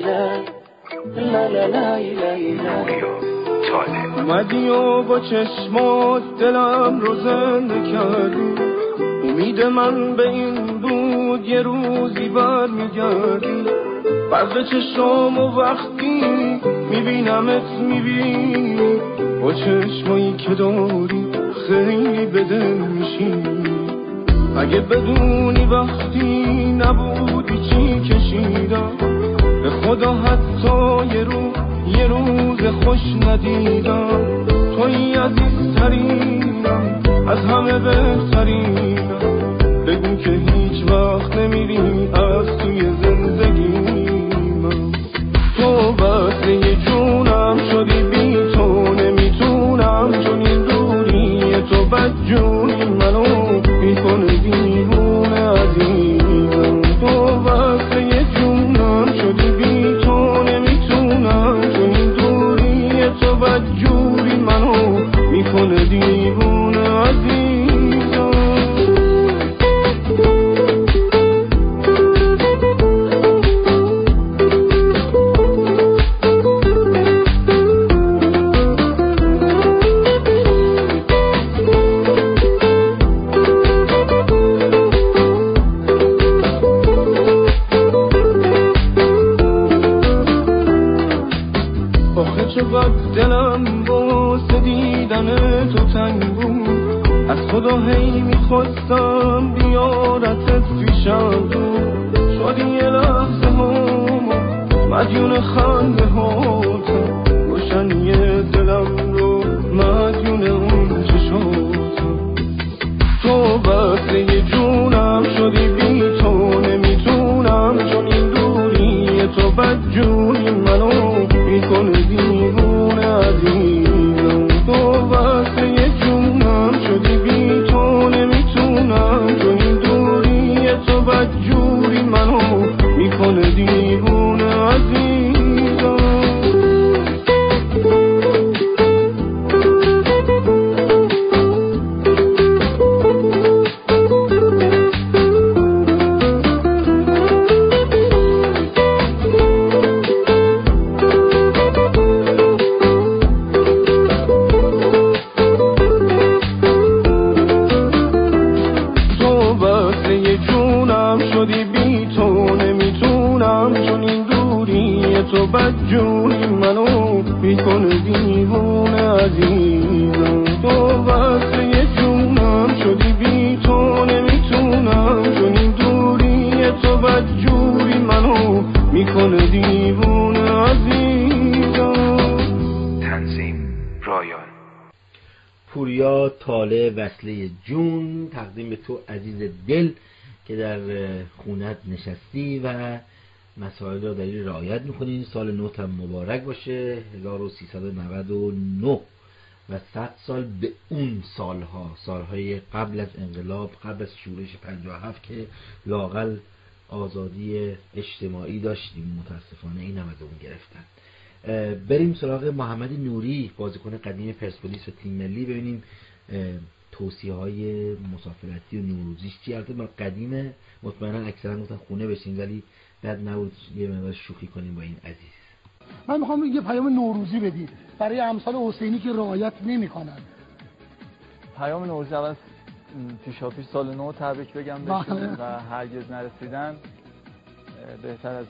لای لای لای اومدی و با چشمات دلم رو زنده کردی، امید من به این بود یه روزی بر میگردی. فرق چشم و وقتی میبینمت میبینی، با چشمایی که داری خیلی به دل میشینی. اگه بدونی وقتی نبودی چی کشیدم، به خدا حتی یه روز یه روز خوش ندیدم. توی عزیزترینم از همه بهترینم، بگو که هیچ وقت نمیری از توی زندگی من. تو بس یه جونم شدی بی تو نمیتونم، چون این دوری تو بدجونی منو میکنه دیوونه عزیزم. تو بس یه جونم شدی بی تو نمیتونم، چون این دوری تو بدجونی منو میکنه دیوونه عزیزم. چقدر دلم واسه دیدن تو تنگ بود، از خدا هی میخواستم بیارتت پیشم شدی یه لحظه هم مدیون خنده هات، روشنی دلم رو مدیون اون چشات، تو بسته جونم شدی بی تو نمیتونم، چون این دوری تو بدجوری منو میکنه دیوونه عزیزم، تو بسته جونم شدی بی تو نمیتونم، چون این دوری تو بدجوری منو میکنه دیوونه عزیزم. تو بدجوری منو میکنه دیوونه عزیزم، تو واسه جونم شدی بی تو نمیتونم، چون این دوری تو بدجوری منو میکنه دیوونه عزیزم.
تنظیم رایان. پوریا تاله وصله جون، تقدیم به تو عزیز دل که در خونت نشستی و مسائل را داری رعایت میکنین. سال نو هم مبارک باشه، هزار و سیصد و نود و نه و صد سال به اون سالها، سالهای قبل از انقلاب، قبل از شورش پنجاه و هفت که لااقل آزادی اجتماعی داشتیم. متاسفانه این هم از اون گرفتن. بریم سراغ محمد نوری، بازیکن قدیم پرسپولیس و تیم ملی، ببینیم توصیه های مسافرتی و نوروزیش چی. البته ما قدیمه، مطمئنا اکثرا گفتن خونه بشین، ولی بد نبود یه مقدار شوخی کنیم با این عزیز.
من میخوام یه پیام نوروزی بدید برای امثال حسینی که رعایت نمی‌کنن.
پیام نوروزی اول پیشاپیش سال نو تبریک بگم بهشون و هرگز نرسیدن بهتر از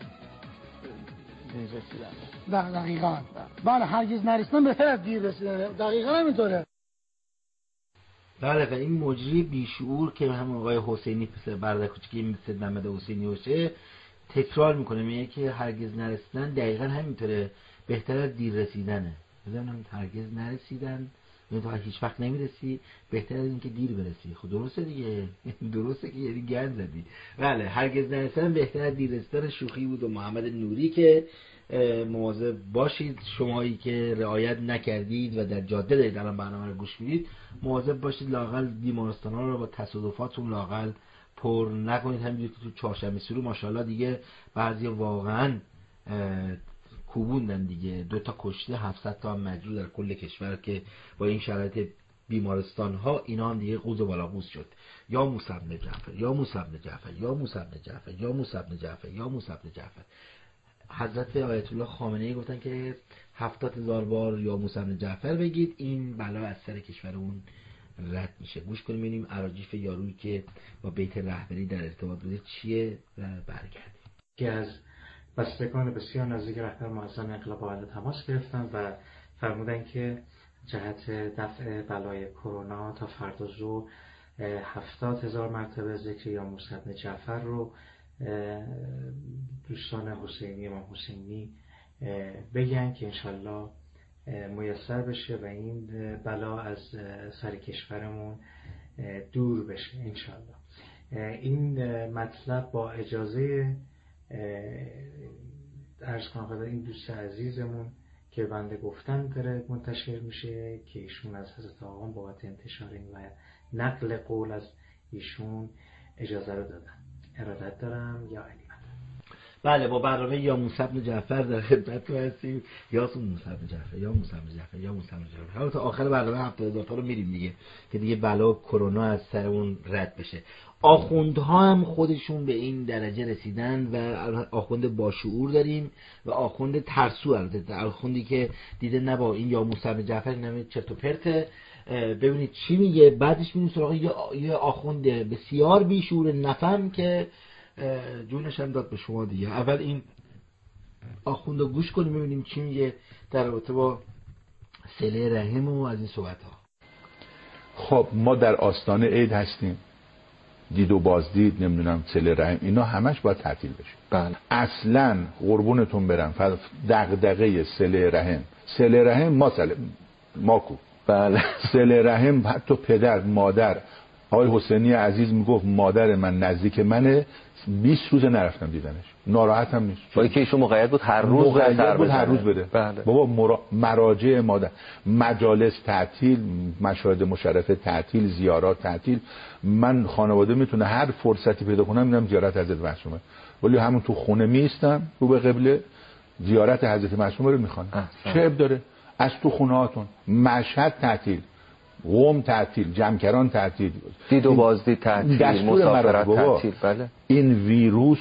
دیر رسیدن.
دقیقاً. بله، هرگز نرسیدن بهتر از دیر رسیدن. دقیقاً همینطوره.
بله، و این مجری بیشعور که هم آقای حسینی پسر برادر کوچیکی مثل محمد حسینی باشه تکرار میکنه، میگه که هرگز نرسیدن دقیقاً همینطوره، بهتر از دیر رسیدنه. بزنم هرگز نرسیدن، یعنی تو هیچ وقت نمیرسی، بهتر از این که دیر برسی. خب درسته دیگه، درسته که یعنی گند زدی. بله، هرگز نرسیدن بهتر از دیر رسیدن شوخی بود. و محمد نوری که مواظب باشید، شمایی که رعایت نکردید و در جاده دارید الان برنامه رو گوش میدید، مواظب باشید لااقل بیمارستانا رو با تصادفاتون لااقل پر نکنید. همینجوری که تو چهارشنبه سرو ماشاءالله دیگه بعضی واقعا کوبوندن دیگه، دو تا کشته، هفتصد تا هم مجروح در کل کشور که با این شرایط بیمارستان ها اینا هم دیگه قوز و بالاقوز شد. یا موسی بن جعفر، یا موسی بن جعفر، یا موسی بن جعفر، یا موسی بن جعفر، یا موسی بن جعفر. حضرت آیت الله خامنه ای گفتن که هفتاد هزار بار یا موسی بن جعفر بگید، این بلا از سر کشورمون رد میشه. گوش کنیم ببینیم اراجیف یارویی که با بیت رهبری در ارتباط بوده چیه و برگردیم.
که از بستگان بسیار نزدیک رهبر معظم انقلاب با بنده تماس گرفتن و فرمودن که جهت دفع بلای کرونا تا فردا ظهر هفتاد هزار مرتبه ذکر یا موسی بن جعفر رو دوستان حسینی امام حسینی بگن که انشالله میسر بشه و این بلا از سر کشورمون دور بشه انشالله. این مطلب با اجازه عرض کنم خدمت این دوست عزیزمون که بنده گفتن داره منتشر میشه که ایشون از حضرت آقا بابت انتشار این و نقل قول از ایشون اجازه رو دادن. ارادت دارم. یا علی
بله، با برنامه یا موسی بن جعفر در خدمتتون هستیم. یا موسی بن جعفر، یا موسی بن جعفر، یا موسی بن جعفر. حالا تا آخر برنامه هفتاد هزار تا رو میریم دیگه که دیگه بلا کرونا از سرمون رد بشه. آخوندها هم خودشون به این درجه رسیدن و آخوند باشعور داریم و آخوند ترسو. البته آخوندی که دیده نه با این یا موسی بن جعفر نمیشه چرت و پرته، ببینید چی میگه. بعدش میریم سراغ یه آخوند بسیار بیشعور نفهم که جونش هم داد به شما دیگه. اول این آخوندا گوش کنیم ببینیم چی میگه در رابطه با صله رحم و از این صحبت ها.
خب ما در آستانه عید هستیم، دید و بازدید، نمیدونم صله رحم، اینا همش باید تعطیل بشه.
بله.
اصلا قربونتون برم دغدغه صله رحم صله رحم ما صله ماکو
بله
صله رحم حتی پدر مادر، آقای حسینی عزیز میگفت مادر من نزدیک منه، بیست روز نرفتم دیدنش، ناراحتم نیست.
با اینکه ایشون مقید بود هر روز
مقید بود هر روز بده.
بله.
بابا مرا... مراجع مادر، مجالس تعطیل، مشاهد مشرفه تعطیل، زیارات تعطیل. من خانواده میتونه هر فرصتی پیدا کنم میرم زیارت حضرت معصومه، ولی همون تو خونه میستم رو به قبله زیارت حضرت معصومه رو میخوام. چه عیب داره؟ از تو خونه هاتون. مشهد تعطیل، قم تعطیل، جمکران تعطیل،
دید و بازدید تعطیل، مسافرت تعطیل. بله.
این ویروس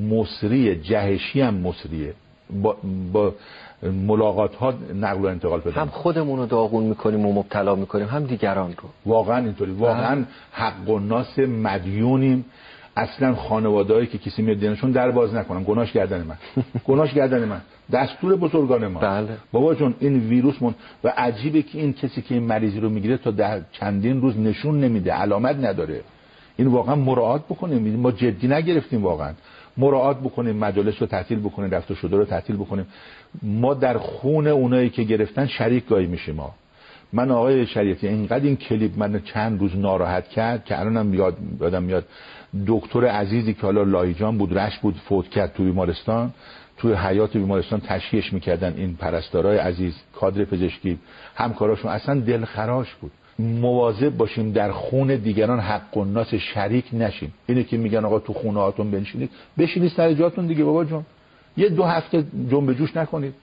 مصری، جهشی هم مصریه، با, با ملاقات ها نقل و انتقال پیدا.
هم خودمون رو داغون میکنیم و مبتلا میکنیم، هم دیگران رو.
واقعا اینطوری، واقعا حق و ناس مدیونیم. اصلا خانواده‌ای که کسی میاد دینشون در باز نکنن، گناهش گردن من، گناهش گردن من، دستور بزرگان ما.
بله.
بابا جون این ویروس من و عجیبه که این کسی که این مریضی رو میگیره تا ده چندین روز نشون نمیده، علامت نداره. این واقعا مراعات بکنیم، ما جدی نگرفتیم، واقعا مراعات بکنیم، مجالس رو تعطیل بکنیم، رفت و شده رو تعطیل بکنیم. ما در خون اونایی که گرفتن شریک گاهی میشیم. ما من آقای شریعتی اینقدر این کلیپ من چند روز ناراحت کرد که الانم یاد یادم میاد دکتر عزیزی که حالا لایجان بود، رشت بود، فوت کرد توی بیمارستان، توی حیات بیمارستان تشییعش میکردن این پرستارای عزیز، کادر پزشکی، همکاراشون، اصلا دلخراش بود. مواظب باشیم در خون دیگران حق و ناس شریک نشیم. اینه که میگن آقا تو خونه هاتون بنشینید، بشینید سر جاتون دیگه بابا جون، یه دو هفته جنب جوش نکنید.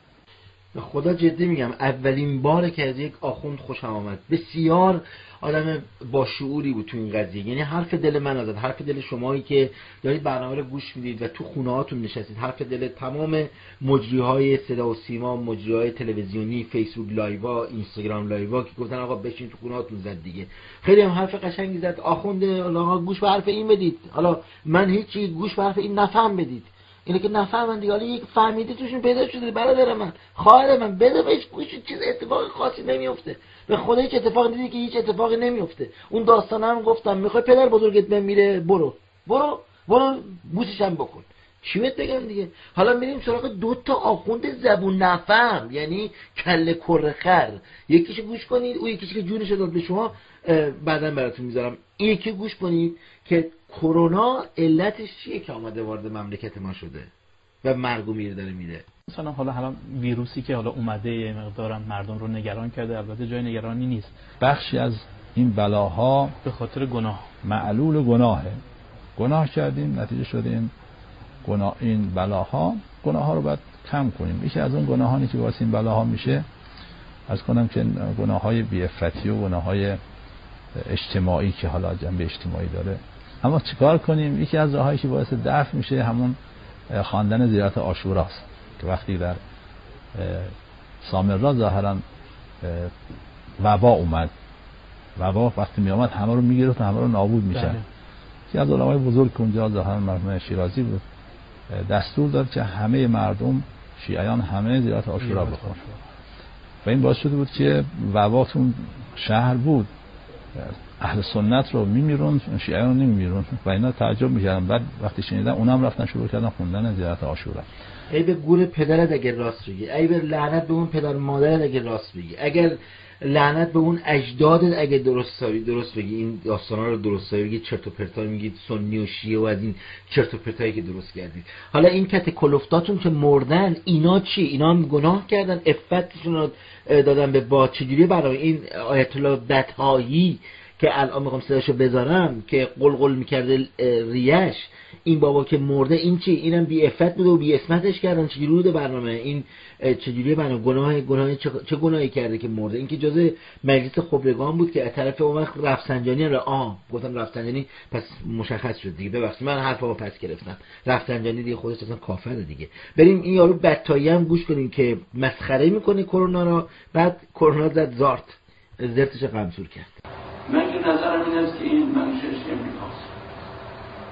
خدا جدی میگم اولین باره که از یک آخوند خوشم آمد. بسیار آدم با شعوری بود تو این قضیه. یعنی حرف دل من آزد، حرف دل شمایی که دارید برنامه رو گوش میدید و تو خونه هاتون نشستید، حرف دل تمام مجریهای صدا و سیما، مجریهای تلویزیونی، فیسبوک لایوا، اینستاگرام لایوا که گفتن آقا بشین تو خونه هاتون زد دیگه. خیلی هم حرف قشنگی زد. آخوند آقا گوش به حرف این بدید. حالا من هیچی، گوش به حرف این نفهم بدید. اینه که نفهمن دیگه. حالا یک فهمیدی توشون پیدا شده، برادر من، خواهر من، بده بهش گوش، چیز اتفاق خاصی نمیفته. به خدا هیچ اتفاقی دیدی که هیچ اتفاقی نمیفته. اون داستانا هم گفتم، میخوای پدر بزرگت بمیره، برو برو برو بوسش هم بکن. چی بهت بگم دیگه. حالا میریم سراغ دو تا آخوند زبون نفهم، یعنی کله کره خر. یکیشو گوش کنید، اون یکیش که جونش داد به شما بعداً براتون میذارم. این یکی گوش کنید که کرونا علتش چیه که آمده وارد مملکت ما شده و مرگ و میر داره میده.
مثلا حالا حالا ویروسی که حالا اومده یه مقدارم مردم رو نگران کرده، البته جای نگرانی نیست.
بخشی از این بلاها
به خاطر گناه،
معلول گناهه. گناه کردیم، نتیجه شده این گناه، این بلاها. گناه ها رو باید کم کنیم. یکی از اون گناهانی که واسه این بلاها میشه، از کنم که گناه‌های بی‌عفتی و گناه‌های اجتماعی که حالا جنبه اجتماعی داره. اما چیکار کنیم؟ یکی از راهایی که باعث دفع میشه همون خواندن زیارت عاشوراست که وقتی در سامرا ظاهرا وبا اومد، وبا وقتی می اومد همه رو میگرفت و همه رو نابود میشه. یکی از علمای بزرگ که اونجا ظاهرا مرحوم شیرازی بود، دستور داد که همه مردم شیعیان همه زیارت عاشورا بکنن و این باعث شده بود که وبا تون شهر بود، اهل سنت رو میمیرون، شیعیان رو نمیمیرون و اینا تعجب میکردن. بعد وقتی شنیدن اونم رفتن شروع کردن خوندن زیارت عاشورا.
ای به گور پدرت اگه راست بگی، ای به لعنت به اون پدر مادرت اگه راست بگی، اگر لعنت به اون اجدادت اگه درست درست بگی، این داستانا رو درست بگی، چرت و پرتا میگید سنی و شیعه و از این چرت و پرتایی که درست کردید. حالا این کت کلفتاتون که مردن، اینا چی؟ اینا هم گناه کردن، عفتشون رو دادن به با. چجوری برای این آیت الله بطحایی که الان میخوام صداشو بذارم که قلقل میکرده ریش، این بابا که مرده، این چی؟ اینم بی عفت بوده و بی اسمتش کردن. چجوری بوده برنامه این؟ چجوری برنامه گناه گناه چه, چه گناهی کرده که مرده؟ این که جزء مجلس خبرگان بود که از طرف اون وقت رفسنجانی را آه گفتم رفسنجانی، پس مشخص شد دیگه. ببخشید من حرفمو پس گرفتم. رفسنجانی دیگه خودش اصلا کافره دیگه. بریم این یارو بطایی هم گوش کنیم که مسخره میکنه کرونا رو، بعد کرونا زد زارت زرتش قمصور کرد.
من که نظرم این است که این منشأش امریکاست.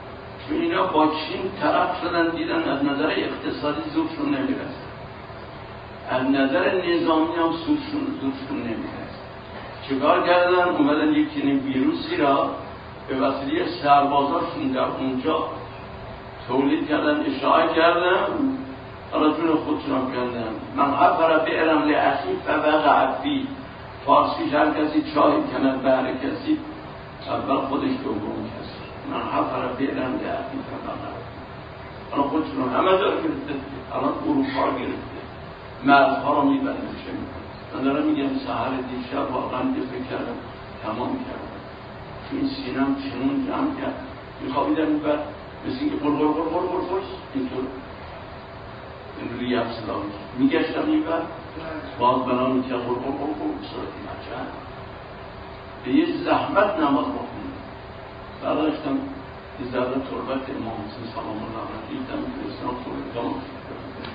چون اینا با چین طرف شدن، دیدن از نظر اقتصادی زورشون نمیرسه، از نظر نظامی هم زورشون زورشون نمیرسه. چیکار کردن؟ اومدن یک چنین ویروسی را به وسیله سربازاشون در اونجا تولید کردن، اشاعه کردن، حالا جون خودشون هم کردن. من حفر بئرم لأخی فوقع فی. فارسیش هر کسی چاهی کند بهر کسی، اول خودش دوم کسی. من حفر بئرم لأخی فوقع فی. حالا خودشون همه جا گرفته، الان اروپا گرفته، مرزها رو میبرن. چه میکنه؟ من دارم میگم سحر دیشب واقعا که فکر کردم تمام کردم، چون این سینم چنون جمع کرد، میخوابیدم میبر مثل اینکه قل قل قل قل قل قل اینطور روی افسلامی میگشتم میبر، باز بنا میکرد قل قل قل قل صورتی مجرد به یه زحمت نماز بخونم. برداشتم یه ذره تربت امام حسین سلام الله علیه دیدم که اسلام تربت تمام شد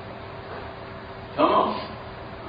تمام شد.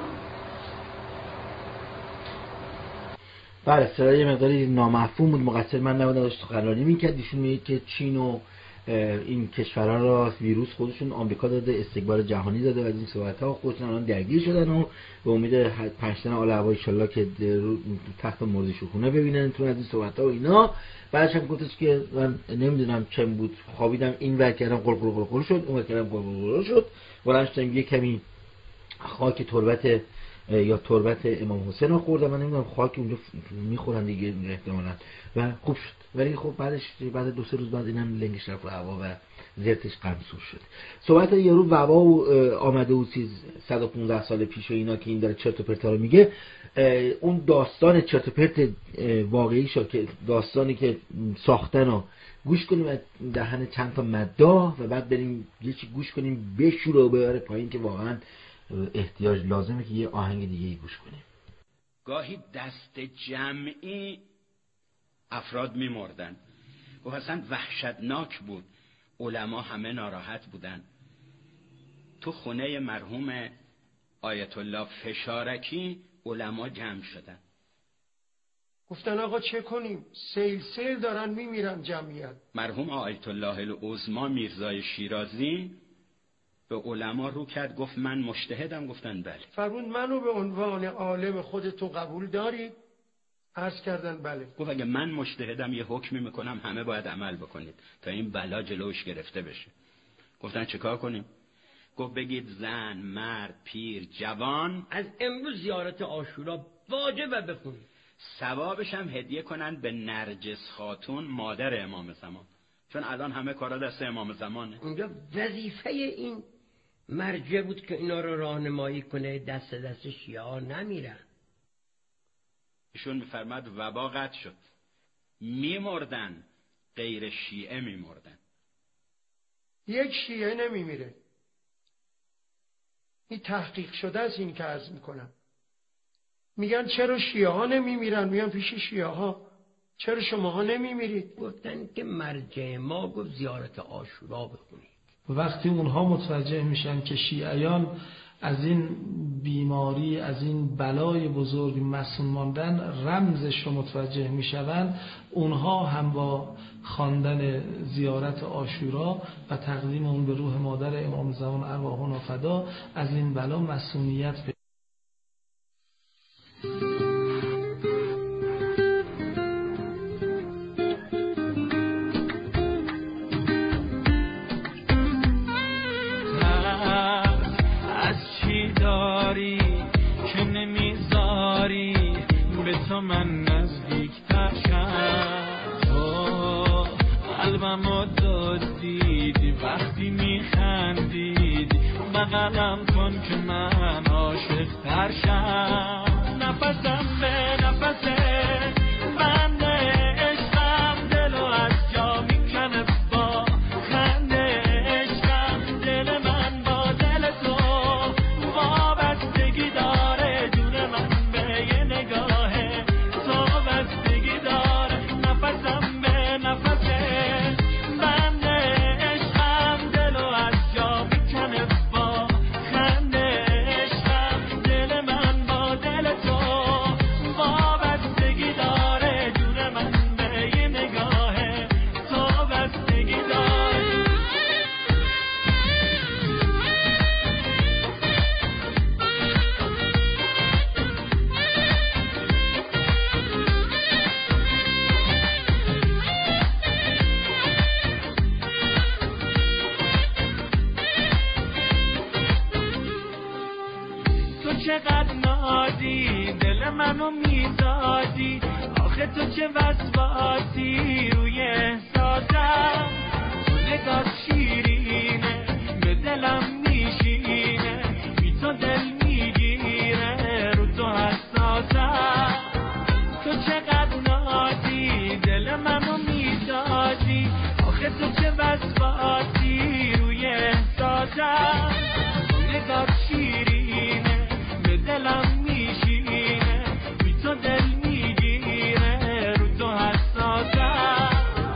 بله صدای یه مقداری نامفهوم بود، مقصر من نبودم، داشت سخنرانی میکرد. ایشون میگه که چین و این کشورها را ویروس خودشون آمریکا داده، استکبار جهانی داده و از این صحبت‌ها خودشون الان درگیر شدن و به امید پنج تن آل هوا ان شاءالله که تحت مرز شکونه ببینن تو از این صحبت‌ها و اینا. بعدش هم گفتش که من نمیدونم چه بود، خوابیدم این ور کردم قل قل قل قل شد، اون ور کردم قل قل قل شد، بلند شدم یه کمی خاک تربت یا تربت امام حسین رو خوردم، من نمیدونم خاک اونجا میخورن دیگه احتمالاً و خوب شد. ولی خب بعدش بعد دو سه روز بعد اینم لنگش رفت هوا و زرتش قمصور شد. صحبت یارو وبا آمده و صد و پانزده سال پیش و اینا که این داره چرت و پرتا رو میگه، اون داستان چرت و پرت واقعی شد که داستانی که ساختن رو گوش کنیم و دهن چند تا مداح و بعد بریم یه چی گوش کنیم بشوره و ببره پایین که واقعا احتیاج لازمه که یه آهنگ دیگه گوش کنیم.
گاهی دست جمعی افراد می‌مردن و اصلا وحشتناک بود، علما همه ناراحت بودن. تو خونه مرحوم آیت الله فشارکی علما جمع شدن،
گفتن آقا چه کنیم، سیل سیل دارن میمیرن جمعیت.
مرحوم آیت الله العظما میرزای شیرازی به علما رو کرد، گفت من مجتهدم. گفتن بله.
فرمود منو به عنوان عالم خودتون قبول داری؟ عرض کردن بله.
گفت اگه من مجتهدم یه حکمی میکنم همه باید عمل بکنید تا این بلا جلوش گرفته بشه. گفتن چیکار کنیم؟ گفت بگید زن، مرد، پیر، جوان
از امروز زیارت عاشورا واجبه بخونید،
ثوابش هم هدیه کنن به نرجس خاتون مادر امام زمان، چون الان همه کارا دست امام زمانه.
اونجا وظیفه این مرجع بود که اینا رو راهنمایی کنه، دست دست شیعه ها نمیرن.
ایشون میفرماد وبا قطع شد، میمردن غیر شیعه میمردن.
یک شیعه نمیمیره، این تحقیق شده از این که عرض میکنم. میگن چرا شیعه ها نمیمیرن؟ میان پیش شیعه ها چرا شماها نمیمیرید؟
گفتن که مرجع ما گفت زیارت عاشورا بخونید.
وقتی اونها متوجه میشن که شیعیان از این بیماری، از این بلای بزرگ مسئول ماندن رمزش رو متوجه میشون، اونها هم با خواندن زیارت عاشورا و تقدیم اون به روح مادر امام زمان ارواحنا فدا از این بلا مسئولیت پیدا.
من نزدیکتر شم، قلبمو دادید وقتی میخندید، بغلم کن که من عاشق تر شم. نفسم به نفسه بند عشقم، دلو از جا میکنه با خنده عشقم، دل من با دل تو وابستگی داره، جون من به یه نگاه چقدر نازی دل منو میزادی آخه تو چه وسواسی روی احساسم تو نگاه شیرینه به دلم میشینه بی تو دل میگیره رو تو حساسم تو چقدر نازی دل منو میزادی آخه تو چه وسواسی روی احساسم تو نگاه شیرینه به دلم میشینه بی تو دل میگیره رو تو حساسم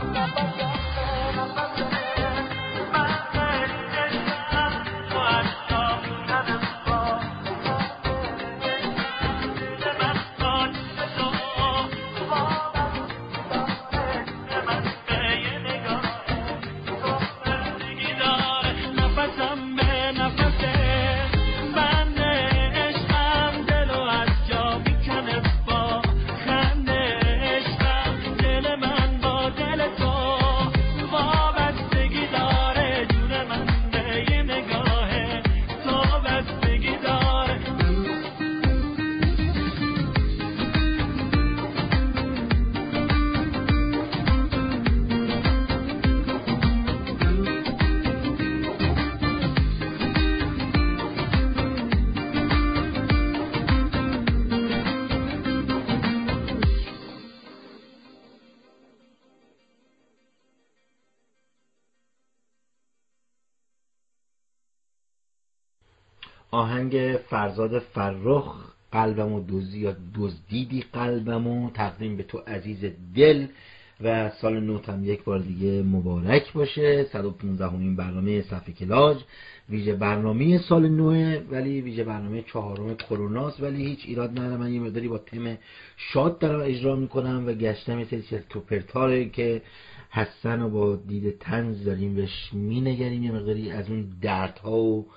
آهنگ فرزاد فرخ قلبمو دزدی یا دزدیدی قلبمو تقدیم به تو عزیز دل و سال نوت هم یک بار دیگه مبارک باشه. صد و پانزدهمین برنامه صفحه کلاج، ویژه برنامه سال نوه ولی ویژه برنامه چهارم کروناست، ولی هیچ ایراد نداره. من یه مقداری با تم شاد دارم اجرا میکنم و گشتم یه سری چرت و پرتاره که حسن و با دید طنز داریم بهش مینگریم، یه مقداری از اون دردها و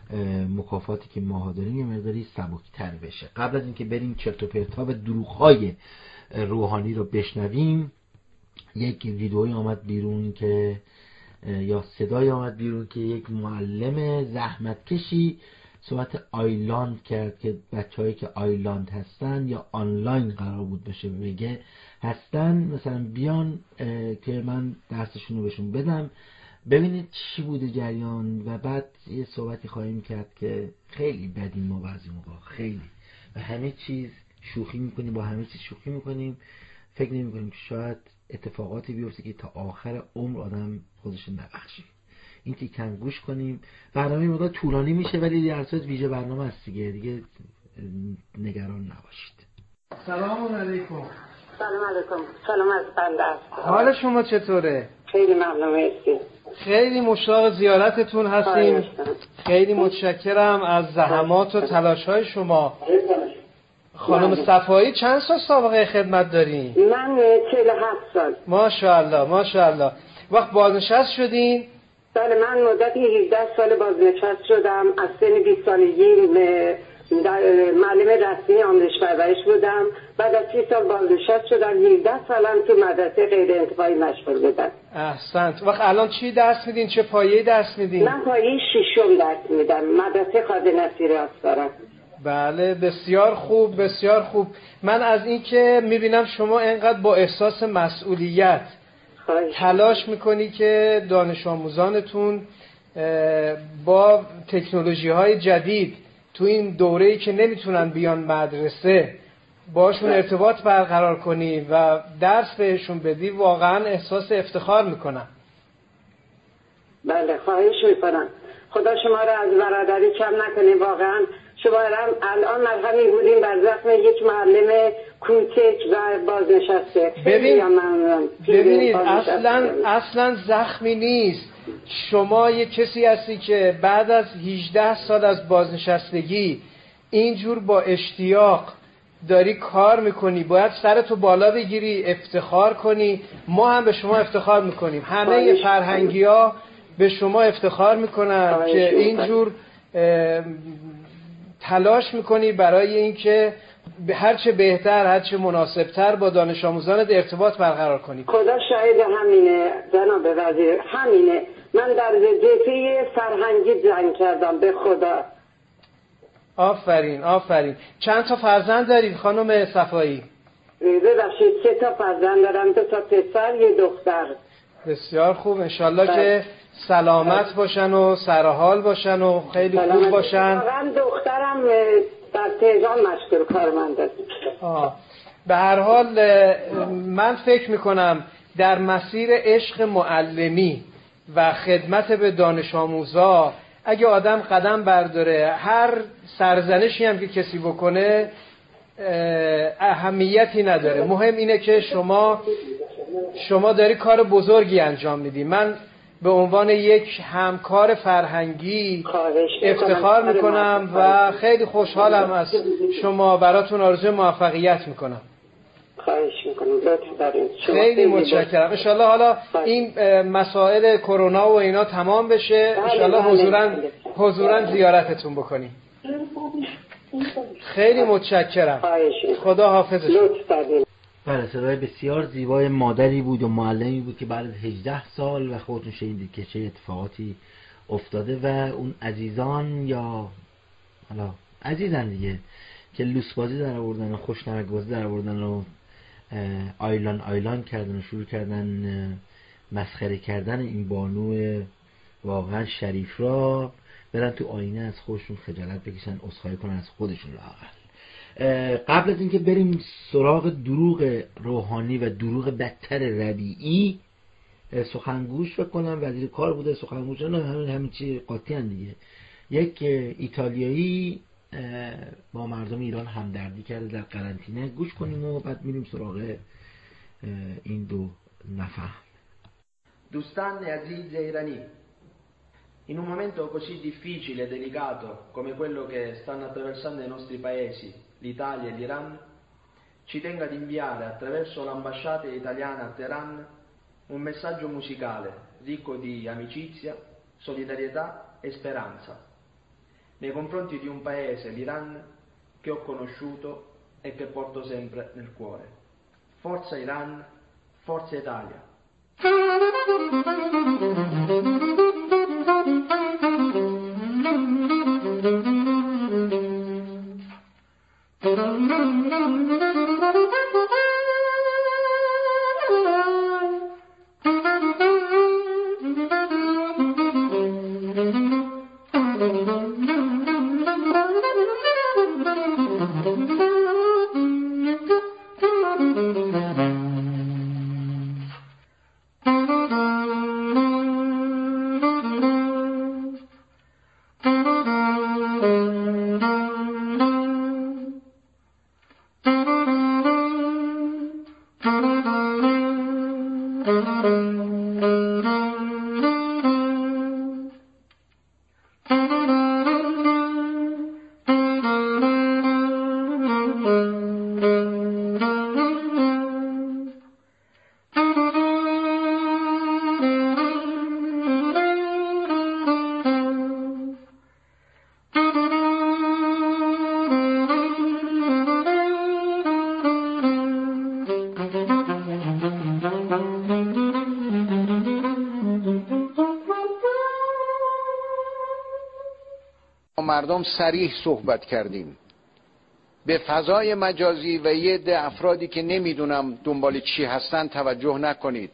مکافاتی که ماها داریم یه مقداری سبکتر بشه. قبل از اینکه بریم چرت و پرت‌ها و دروغ‌های روحانی رو بشنویم، یک ویدئویی آمد بیرون که یا صدای آمد بیرون که یک معلم زحمتکشی صحبت آیلاند کرد که بچه‌هایی که آیلاند هستن یا آنلاین قرار بود بشه بگه هستن، مثلا بیان که من درسشون رو بهشون بدم، ببینید چی بوده جریان. و بعد یه صحبتی خواهیم کرد که خیلی بدیم ما بعضی موقع، خیلی و همه چیز شوخی میکنیم، با همه چیز شوخی میکنیم، فکر نمیکنیم که شاید اتفاقاتی بیفته که تا آخر عمر آدم خودش نبخشه. این تیکم گوش کنیم. برنامه مقدار طولانی میشه ولی در صورت ویژه برنامه است دیگه، دیگه نگران نباشید.
سلام علیکم.
سلام علیکم. سلام از بنده است.
حال شما چطوره؟
خیلی ممنون هستیم.
خیلی مشتاق زیارتتون هستیم. خیلی متشکرم از زحمات و تلاش‌های شما. خانم صفایی چند سال سابقه خدمت دارین؟
من چهل و هفت سال.
ماشاءالله ماشاءالله. وقت بازنشست شدین؟
بله، من مدت هجده سال بازنشست شدم. از سن بیست سالگی معلم رسمی آموزش پرورش بودم. بعد از سی سال بازنشست شدم. هجده سالم تو مدرسه غیر انتفاعی مشغول بودم.
احسنت. وقت الان چی درس میدین؟ چه پایه‌ای درس میدین؟
من پایه ششم درس میدم. مدرسه خادم نصیری آستارم.
بله، بسیار خوب بسیار خوب. من از این که میبینم شما اینقدر با احساس مسئولیت تلاش میکنی که دانش آموزانتون با تکنولوژی های جدید تو این دوره‌ای که نمیتونن بیان مدرسه باشون ارتباط برقرار کنی و درس بهشون بدی، واقعا احساس افتخار میکنم.
بله، خواهش میکنم. خدا شما را از برادری کم نکنه. واقعا شما الان مرهمی بودیم بر زخم یک معلم کوچک و بازنشسته.
ببین ببینید اصلا اصلا زخمی نیست. شما یک کسی هستی که بعد از هجده سال از بازنشستگی اینجور با اشتیاق داری کار میکنی، باید سرتو بالا بگیری، افتخار کنی. ما هم به شما افتخار میکنیم. همه فرهنگی ها به شما افتخار میکنن که اینجور تلاش میکنی برای اینکه هرچه بهتر هرچه مناسبتر با دانش آموزانت ارتباط برقرار کنی.
خدا شاهد همینه جناب وزیر، همینه. من در جبهه فرهنگی جنگ کردم، به خدا.
آفرین آفرین. چند تا فرزند دارید خانم صفایی؟
ببخشید سه تا فرزند دارم، دو تا پسر یه دختر.
بسیار خوب، انشالله که سلامت باشن و سرحال باشن و خیلی خوب باشن.
واقعا دخترم در تهران مشغول کارمند است.
آه. به هر حال من فکر میکنم در مسیر عشق معلمی و خدمت به دانش آموزا اگه آدم قدم برداره، هر سرزنشی هم که کسی بکنه اهمیتی نداره. مهم اینه که شما شما داری کار بزرگی انجام میدی. من به عنوان یک همکار فرهنگی افتخار میکنم و خیلی خوشحالم از شما. براتون آرزوی موفقیت میکنم.
خواهش میکنم، لطف دارید.
خیلی متشکرم. انشالله حالا این مسائل کرونا و اینا تمام بشه، انشالله حضوراً حضوراً زیارتتون بکنیم. خیلی متشکرم. خدا حافظش.
بله، صدای بسیار زیبای مادری بود و معلمی بود که بعد از هجده سال و خودتون شنیدید که چه اتفاقاتی افتاده و اون عزیزان یا حالا عزیزان دیگه که لوس بازی در آوردن و خوشنمک بازی در آوردن و آیلان آیلان کردن و شروع کردن مسخره کردن این بانو واقعا شریف را، برن تو آینه از خودشون خجالت بکشن، عذرخواهی کنن از خودشون لااقل. قبل از اینکه بریم سراغ دروغ روحانی و دروغ بدتر ربیعی، سخنگوش بکنم وزیر کار بوده، سخنگوش نه همین همین چی قاطی ان دیگه. یک ایتالیایی با مردم ایران همدردی کرده در قرنطینه. گوش کنیم و بعد میریم سراغ این دو نفهم.
دوستان عزیز ایرانی، in un momento così difficile e delicato come quello che stanno attraversando i nostri paesi, l'Italia e l'Iran, ci tengo ad inviare attraverso l'ambasciata italiana a Teheran un messaggio musicale ricco di amicizia, solidarietà e speranza nei confronti di un paese, l'Iran, che ho conosciuto e che porto sempre nel cuore. Forza Iran, forza Italia.
مردم صریح صحبت کردیم به فضای مجازی و یه ده افرادی که نمیدونم دنبال چی هستن توجه نکنید.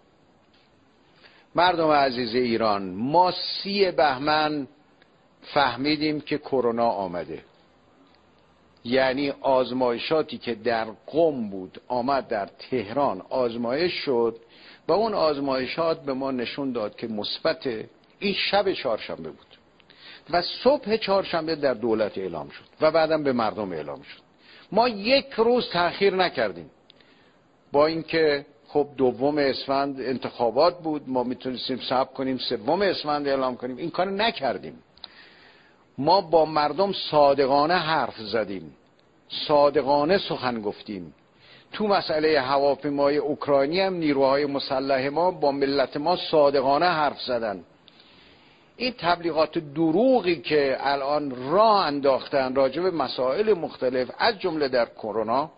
مردم عزیز ایران، ما سی بهمن فهمیدیم که کرونا آمده، یعنی آزمایشاتی که در قم بود آمد در تهران آزمایش شد و اون آزمایشات به ما نشون داد که مثبت. این شب چهارشنبه بود و صبح چهارشنبه در دولت اعلام شد و بعدم به مردم اعلام شد. ما یک روز تأخیر نکردیم، با اینکه خب دوم اسفند انتخابات بود، ما میتونستیم صبر کنیم سوم اسفند اعلام کنیم، این کار نکردیم. ما با مردم صادقانه حرف زدیم، صادقانه سخن گفتیم. تو مسئله هواپیمای اوکراینی هم نیروهای مسلح ما با ملت ما صادقانه حرف زدن. این تبلیغات دروغی که الان راه انداختن راجع به مسائل مختلف از جمله در کرونا،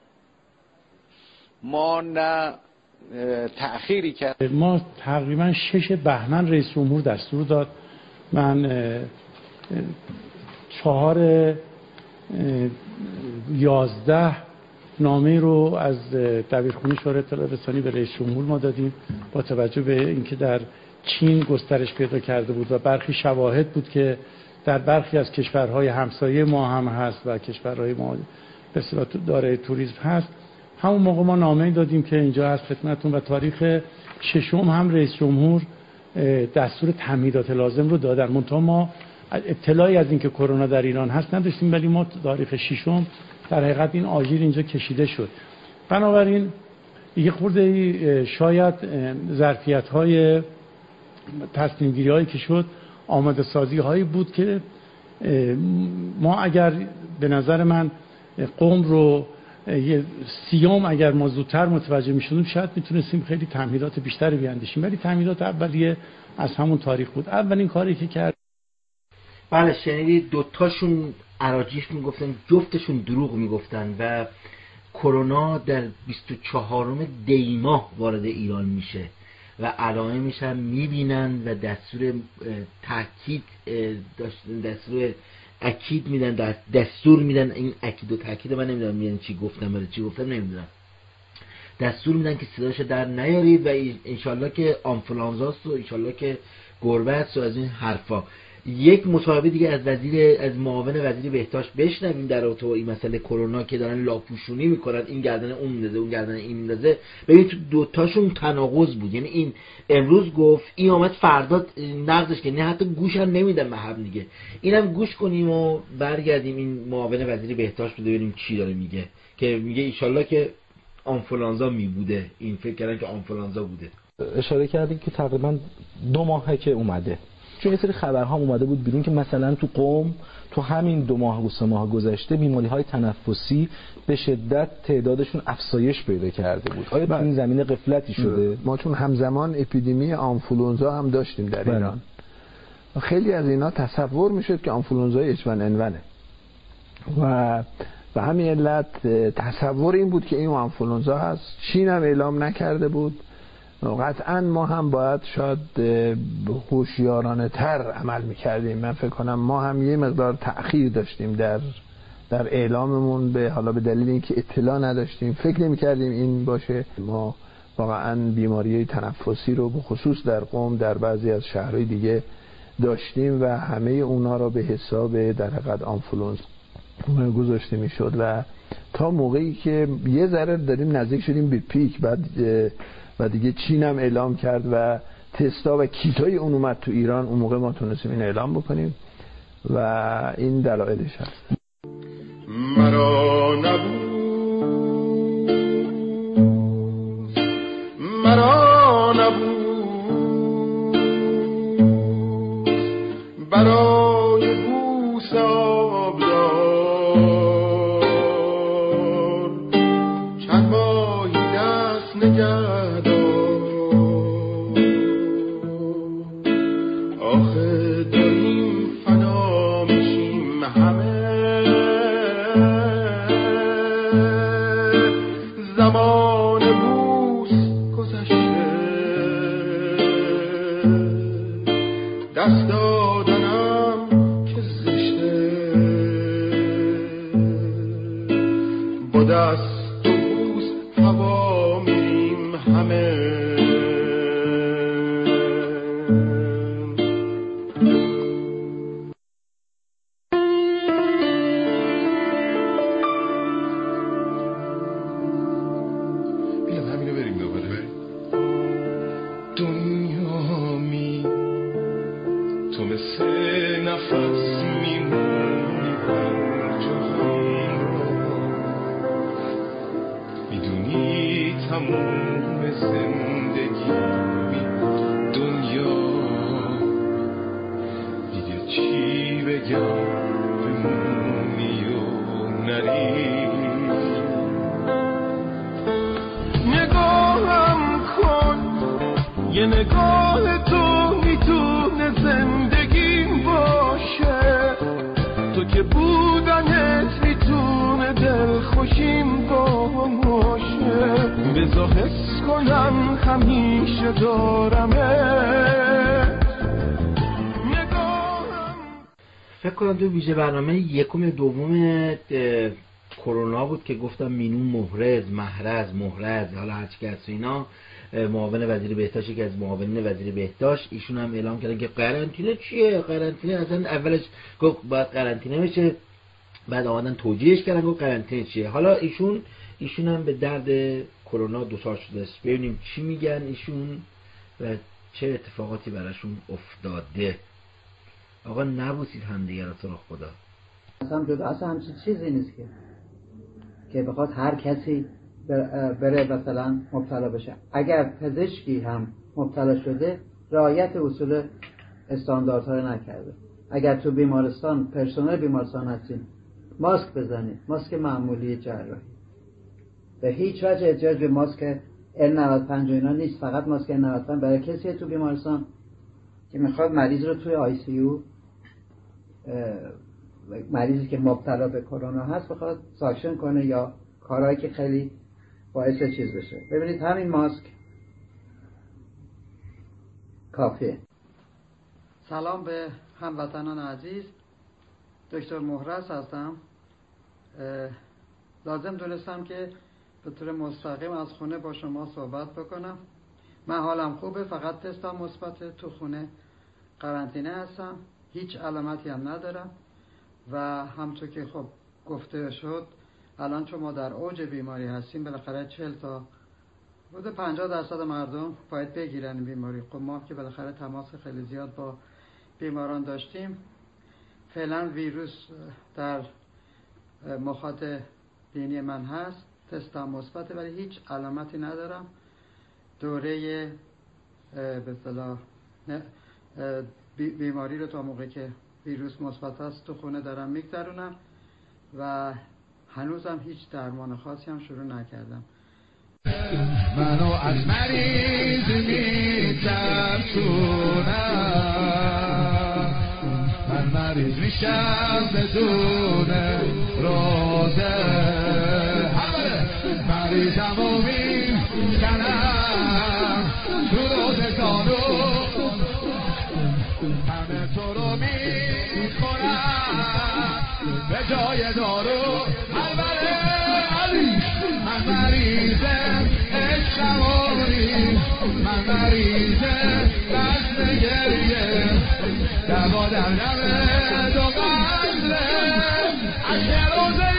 ما نه تأخیری کرد.
ما تقریبا شش بهمن رئیس جمهور دستور داد من چهار یازده نامه رو از دبیرخونه شورای اطلاع رسانی به رئیس جمهور ما دادیم با توجه به اینکه در چین گسترش پیدا کرده بود و برخی شواهد بود که در برخی از کشورهای همسایه ما هم هست و کشورهای ما به اصطلاح دارای توریسم هست. همون موقع ما نامه دادیم که اینجا هست خدمتتون و تاریخ ششم هم رئیس جمهور دستور تمهیدات لازم رو دادن. منتها ما اطلاعی از اینکه کرونا در ایران هست نداشتیم، ولی ما تاریخ ششم در حقیقت این آژیر اینجا کشیده شد. بنابراین یه خورده شاید ظرفیت‌های تصمیم‌گیری هایی که شد آماده سازی هایی بود که ما اگر به نظر من قم رو یه سیوم اگر ما زودتر متوجه می‌شدیم شاید میتونستیم خیلی تمهیدات بیشتری بیاندیشیم، ولی تمهیدات اولیه از همون تاریخ بود. اولین کاری که کرد
بله شنیدید دوتاشون اراجیف میگفتن، جفتشون دروغ میگفتن و کرونا در بیست و چهارم دی ماه وارد ایران میشه و علائمش هم میبینن و دستور تاکید دستور اکید میدن، دستور میدن. این اکید و تاکید من نمیدونم یعنی چی گفتم ولی چی گفتم نمیدونم. دستور میدن که صداش در نیارید و انشالله که آنفولانزاست و انشالله که گربه است و از این حرفا. یک مصاحبه دیگه از وزیر از معاون وزیر بهداشت بشنویم در رابطه با این مسئله کرونا که دارن لاپوشونی میکنن، این گردن اون میندازه اون گردن این میندازه. ببین تو دوتاشون تناقض بود، یعنی این امروز گفت این آمد فردا نقضش که نه حتی گوش هم نمیدن به هم دیگه. اینم گوش کنیم و برگردیم این معاون وزیر بهداشت رو ببینیم چی داره میگه که میگه ان شاءالله که آنفولانزا می بوده، این فکر کردن که آنفولانزا بوده.
اشاره کردیم که تقریبا دو ماهه که اومده، چون یه سری خبرها اومده بود بیرون که مثلا تو قم تو همین دو ماه و سه ماه گذشته بیماری‌های تنفسی به شدت تعدادشون افزایش پیدا کرده بود. آیا تو این زمینه غفلتی شده؟
ما چون همزمان اپیدمی آنفولانزا هم داشتیم در بله. ایران خیلی از اینا تصور میشد که آنفولانزای اچ ون ان ون و به همین علت تصور این بود که این آنفولانزا هست. چین هم اعلام نکرده بود. قطعا ما هم باید شاید هوشیارانه تر عمل میکردیم. من فکر کنم ما هم یه مقدار تأخیر داشتیم در در اعلاممون، به حالا به دلیل اینکه اطلاع نداشتیم، فکر نمیکردیم این باشه. ما واقعا بیماری تنفسی رو به خصوص در قم در بعضی از شهرهای دیگه داشتیم و همه اونا رو به حساب در حقیقت آنفولانزا گذاشته میشد و تا موقعی که یه ذره داریم نزدیک شدیم به پیک، بعد و دیگه چین هم اعلام کرد و تستا و کیتای اون اومد تو ایران، اون موقع ما تونستیم این اعلام بکنیم و این دلایلش هست.
مرا نبود مرا نبود برای بوس آبدار چند ماهی دست نگه دار. آخه داریم فنا میشیم همه، زمان بوس گذشته، دست دادنم که زشته، با دست و بوس هوا میریم همه.
فکر کنم تو ویژه برنامه یکم دوم کرونا بود که گفتم مینون محرز محرز محرز حالا هر چی که هست اینا، معاون وزیر بهداشت که از معاونین وزیر بهداشت ایشون هم اعلام کردن که قرنطینه چیه، قرنطینه اصلا اولش گفت باید قرنطینه بشه، بعد آمدن توجیهش کردن گفت قرنطینه چیه. حالا ایشون ایشون هم به درد کرونا دوچار شده است. ببینیم چی میگن ایشون و چه اتفاقاتی براشون افتاده. آقا نبوسید همدیگه رو تو رو خدا.
اصلا جدا اصلا همچین چیزی نیست که که بخواد هر کسی بره مثلا مبتلا بشه. اگر پزشکی هم مبتلا شده رعایت اصول استانداردها رو نکرده. اگر تو بیمارستان پرسنل بیمارستان هستین ماسک بزنید، ماسک معمولی جراحی. به هیچ وجه احتیاج به ماسک ان نود و پنج و اینا نیست، فقط ماسک ان نود و پنج برای کسی تو بیمارستان که میخواد مریض رو توی آی سی یو، مریضی که مبتلا به کرونا هست بخواد ساکشن کنه یا کارهایی که خیلی باعث چیز بشه. ببینید همین ماسک کافیه. سلام به هموطنان عزیز، دکتر محرز هستم. لازم دونستم که به طور مستقیم از خونه با شما صحبت بکنم. من حالم خوبه، فقط تستم مثبت، تو خونه قرنطینه هستم، هیچ علامتی هم ندارم و همونطور که خب گفته شد الان چون ما در اوج بیماری هستیم بالاخره چهل تا حدود پنجاه درصد مردم باید بگیرن این بیماری. خب ما که بالاخره تماس خیلی زیاد با بیماران داشتیم، فعلا ویروس در مخاط بینی من هست، تستم مثبته ولی هیچ علامتی ندارم. دوره به اصطلاح بیماری رو تا موقعی که ویروس مثبت است تو خونه دارم میگذرونم و هنوزم هیچ درمان خاصی هم شروع نکردم.
منو از مریض میترسونم، من مریض میشم بدون روزه، مریضم و میزنم تو روزگانو، همه تو رو میخورم به جای دارو. البته علی من مریضم عشقمونی، من مریضم دست گریه، دوا در نمه دو قلبه عشق روزه.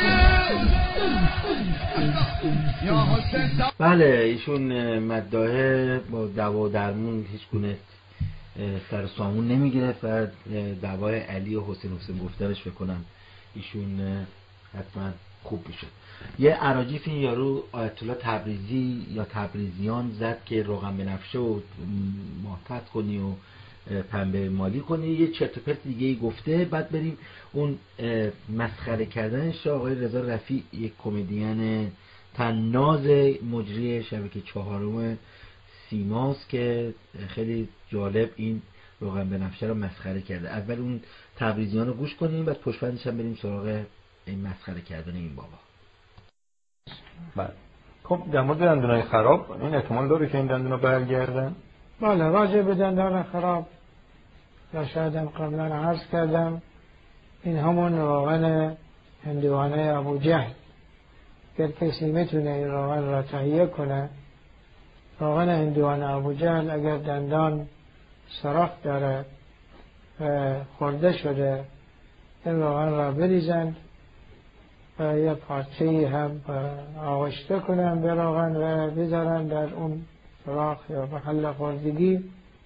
بله ایشون مداحه با دوا درمون هیچ گونه سر سامون نمیگرفت و دوای علی و حسین حسین گفتنش بکنم ایشون حتما خوب میشد. یه اراجیف این یارو آیت الله تبریزی یا تبریزیان زد که روغن بنفشه و محتاط کنی و پنبه مالی کنی، یه چرت و پرت دیگه گفته. بعد بریم اون مسخره کردنش. آقای رضا رفیع یک کمدین طناز مجری شبکه چهارم سیماست که خیلی جالب این روغن بنفشه رو مسخره کرده. اول اون تبریزیان رو گوش کنیم بعد پشتبندش هم بریم سراغ این مسخره کردن این بابا.
بله خب در مورد دندونای خراب این احتمال داره که این دندونا برگردن؟
بله راجع به دندان خراب یا شاید هم قبلا عرض کردم این همون روغن هندوانه ابو جهل، اگر کسی میتونه این روغن را تهیه کنه، روغن هندوانه ابو جهل اگر دندان سراخ داره خورده شده این روغن را بریزند و یه پارچه‌ای هم آغشته کنن به روغن و بذارن در اون سراخ یا محل خوردگی.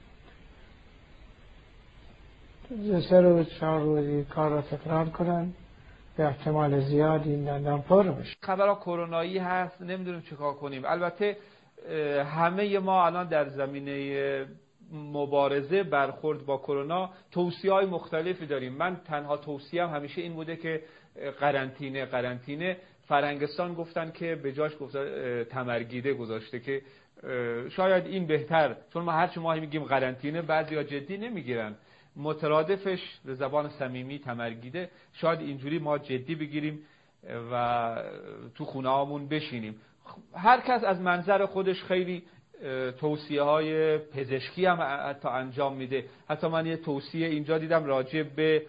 سه روز چهار روزی کار را تکرار کنن به احتمال زیاد این دندان پر بشه.
خبرها کرونایی هست، نمیدونیم چیکار کنیم. البته همه ما الان در زمینه مبارزه برخورد با کرونا توصیه‌های مختلفی داریم. من تنها توصیه‌ام همیشه این بوده که قرنطینه قرنطینه فرنگستان گفتن که به جاش گفته تمرگیده گذاشته که شاید این بهتر، چون ما هر چی ماهی میگیم قرنطینه بعضیا جدی نمیگیرن، مترادفش به زبان صمیمی تمرگیده، شاید اینجوری ما جدی بگیریم و تو خونه هامون بشینیم. هر کس از منظر خودش خیلی توصیه های پزشکی هم حتی انجام میده. حتی من یه توصیه اینجا دیدم راجع به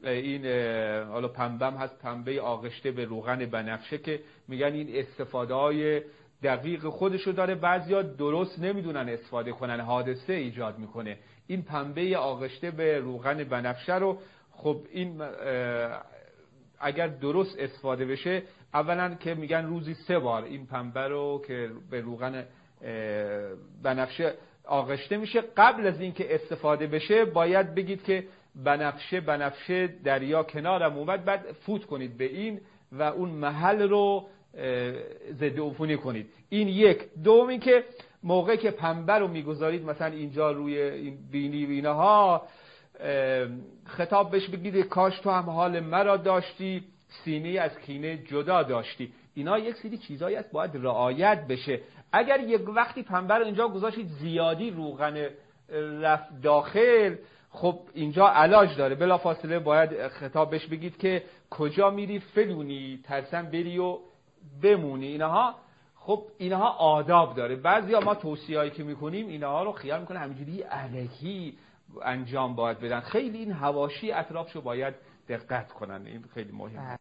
این حالا پنبم هست، پنبه آغشته به روغن بنفشه که میگن این استفاده های دقیق خودشو داره، بعضیا درست نمیدونن استفاده کنن، حادثه ایجاد میکنه. این پنبه آغشته به روغن بنفشه رو خب این اگر درست استفاده بشه، اولا که میگن روزی سه بار این پنبه رو که به روغن بنفشه آغشته میشه، قبل از اینکه استفاده بشه باید بگید که بنفشه بنفشه دریا کنارم اومد، بعد فوت کنید به این و اون محل رو ضد عفونی کنید. این یک. دوم این که موقعی که پنبه رو میگذارید مثلا اینجا روی این بینی و اینها، خطاب بهش بگید کاش تو هم حال مرا داشتی، سینه از کینه جدا داشتی. اینا یک سری چیزایی است باید رعایت بشه. اگر یک وقتی پنبه رو اینجا گذاشتید زیادی روغن رفت داخل، خب اینجا علاج داره، بلافاصله باید خطاب بهش بگید که کجا میری فلونی، ترسم بری و بمونی. اینها خب اینها آداب داره. بعضیا ما توصیه‌ای که میکنیم اینها رو خیال میکنه همینجوری الکی انجام باید بدن. خیلی این حواشی اطرافشو باید دقت کنن، این خیلی مهمه.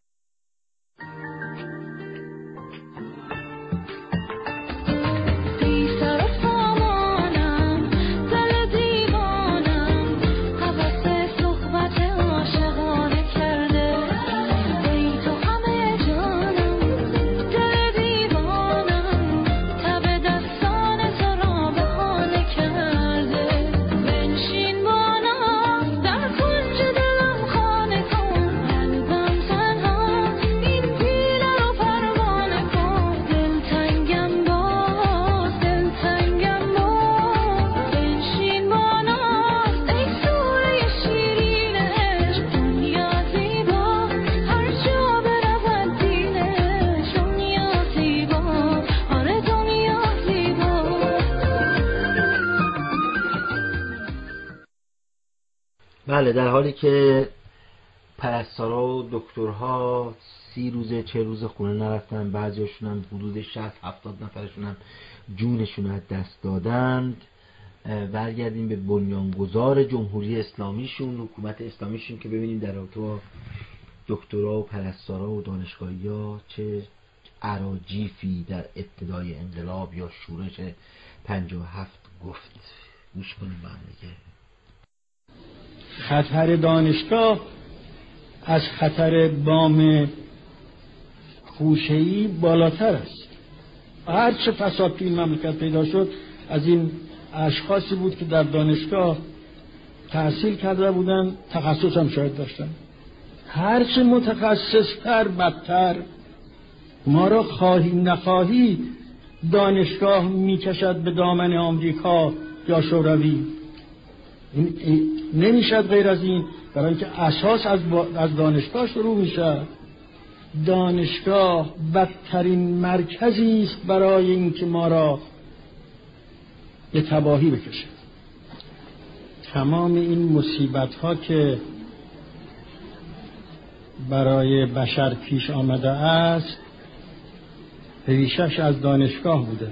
بله، در حالی که پرستارا و دکترها سی روزه چه روز خونه نرفتن، بعضیاشون هم حدود شصت هفتاد نفرشون هم جونشون از دست دادند، برگردیم به بنیانگذار جمهوری اسلامیشون، حکومت اسلامیشون، که ببینیم در رابطه با دکترها و پرستارا و دانشگاهی‌ها چه اراجیفی در ابتدای انقلاب یا شورش پنجاه و هفت گفت. گوش کنیم با هم دیگه.
خطر دانشگاه از خطر بام خوشه‌ای بالاتر است. هر چه فساد تو این مملکت پیدا شد از این اشخاصی بود که در دانشگاه تحصیل کرده بودن، تخصص هم شاید داشتن. هر چه متخصصتر بدتر. ما را خواهی نخواهی دانشگاه میکشد به دامن آمریکا یا شوروی. این نمیشد غیر از این، برای اینکه اساس از, از دانشگاه شروع میشه. دانشگاه بدترین مرکزی است برای اینکه ما را به تباهی بکشه. تمام این مصیبت ها که برای بشر پیش آمده است ریشش از دانشگاه بوده،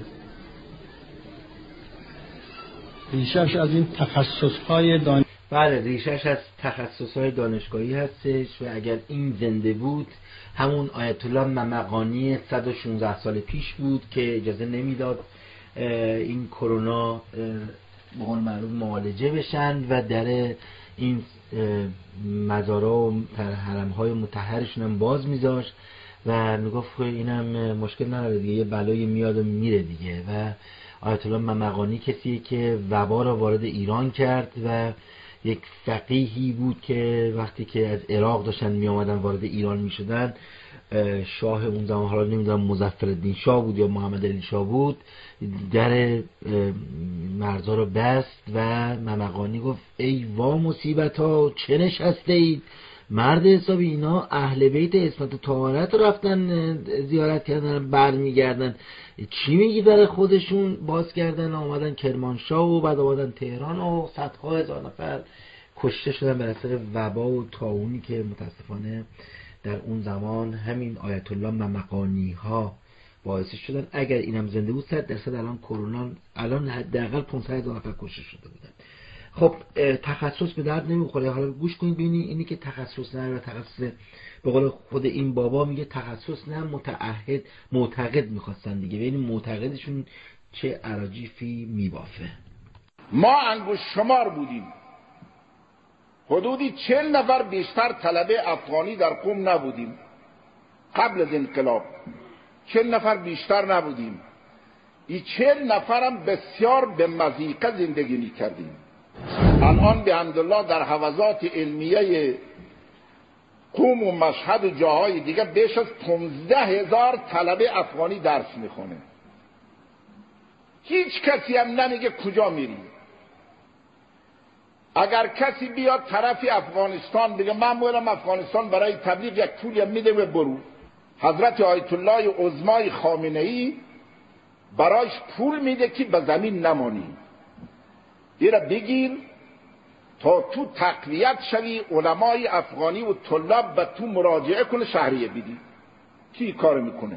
ریشش از این تخصص‌های دانش...
بله، ریشش از تخصص‌های دانشگاهی هستش و اگر این زنده بود همون آیت الله ممقانی صد و شانزده سال پیش بود که اجازه نمیداد این کرونا به قول معروف معالجه بشن و در این مزارا و حرم‌های مطهرشون هم باز میذاشت و میگفت اینم مشکل نداره دیگه، یه بلایی میاد و میره دیگه. و آیت الله ممقانی کسیه که وبا را وارد ایران کرد و یک فقیهی بود که وقتی که از عراق داشتن می آمدن وارد ایران می شدن، شاه اون زمان، حالا نمیدونم مظفرالدین شاه بود یا محمد علی شاه بود، در مرزا رو بست و ممقانی گفت ای وا مصیبت ها، چه نشسته اید مرد حسابی، اینا اهل بیت عصمت و طهارت رفتن زیارت کردن برمیگردن، چی میگی برای خودشون باز کردن، آمدن کرمانشاه و بعد آمدن تهران و صدها هزار نفر کشته شدن بر اثر وبا و طاعونی که متاسفانه در اون زمان همین آیت الله ممقانی ها باعث شدن. اگر اینم زنده بود صد درصد الان کرونا الان حداقل پانصد هزار نفر کشته شده بودن. خب تخصص به درد نمیخوره. حالا گوش کنید ببینید، اینی که تخصص نه و تخصص، به قول خود این بابا میگه تخصص نه متعهد معتقد میخواستن دیگه. ببینید معتقدشون چه اراجیفی میبافه.
ما انگشت شمار بودیم، حدودی چهل نفر بیشتر طلبه افغانی در قم نبودیم. قبل از انقلاب چهل نفر بیشتر نبودیم. این چهل نفرم بسیار به مضیقه زندگی می کردیم. الان به حمدالله در حوزات علمیه قم و مشهد و جاهای دیگه بیش از پانزده هزار طلبه افغانی درس میخونه. هیچ کسی هم نمیگه کجا میری. اگر کسی بیاد طرف افغانستان بگه من میرم افغانستان برای تبلیغ، یک پولی میده و برو. حضرت آیت الله عظمای خامنه‌ای برایش پول میده که به زمین نمانی. ایره بگیر تا تو تقویت شوی، علمای افغانی و طلاب به تو مراجعه کنه، شهریه بدی. کی کار میکنه؟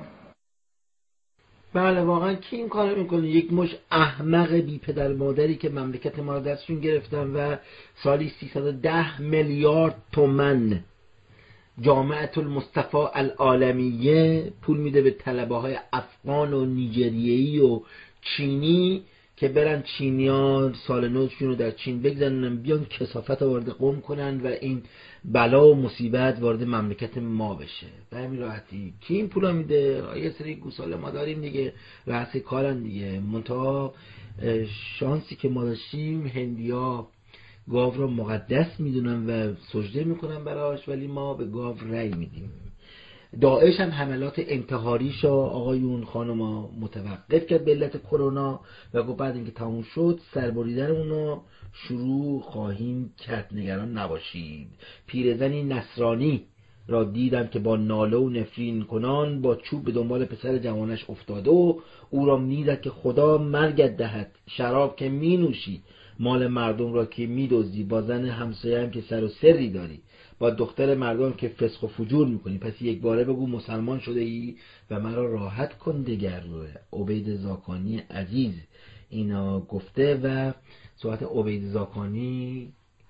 بله واقعا کی این کار میکنه؟ یک مش احمق بی پدر مادری که مملکت ما رو دستشون گرفتن و سالی سیصد و ده میلیارد تومن جامعه المصطفى العالمیه پول میده به طلبه های افغان و نیجریه‌ای و چینی که برن چینیان سال نوشون رو در چین بگذارن، بیان کثافت وارد قم کنن و این بلا و مصیبت وارد مملکت ما بشه. به همین راحتی. کی این پولا میده؟ یه سری گوساله ما داریم دیگه، رأس کارن دیگه. منتها شانسی که ما داشتیم، هندیا گاو رو مقدس میدونن و سجده میکنن براش، ولی ما به گاو رأی میدیم. داعش هم حملات انتحاریشو آقایون خانوما متوقف کرد به علت کرونا و گفت بعد اینکه تموم شد سربریدن اونو شروع خواهیم کرد، نگران نباشید. پیرزنی نصرانی را دیدم که با ناله و نفرین کنان با چوب به دنبال پسر جوانش افتاده و او را می‌دید که خدا مرگت دهد، شراب که می نوشی، مال مردم را که می دزدی، با زن همسایه هم که سر و سری داری، با دختر مردم که فسق و فجور میکنی، پس یک باره بگو مسلمان شده ای و مرا راحت کن دگر. عبید زاکانی عزیز اینا گفته و صحبت عبید زاکانی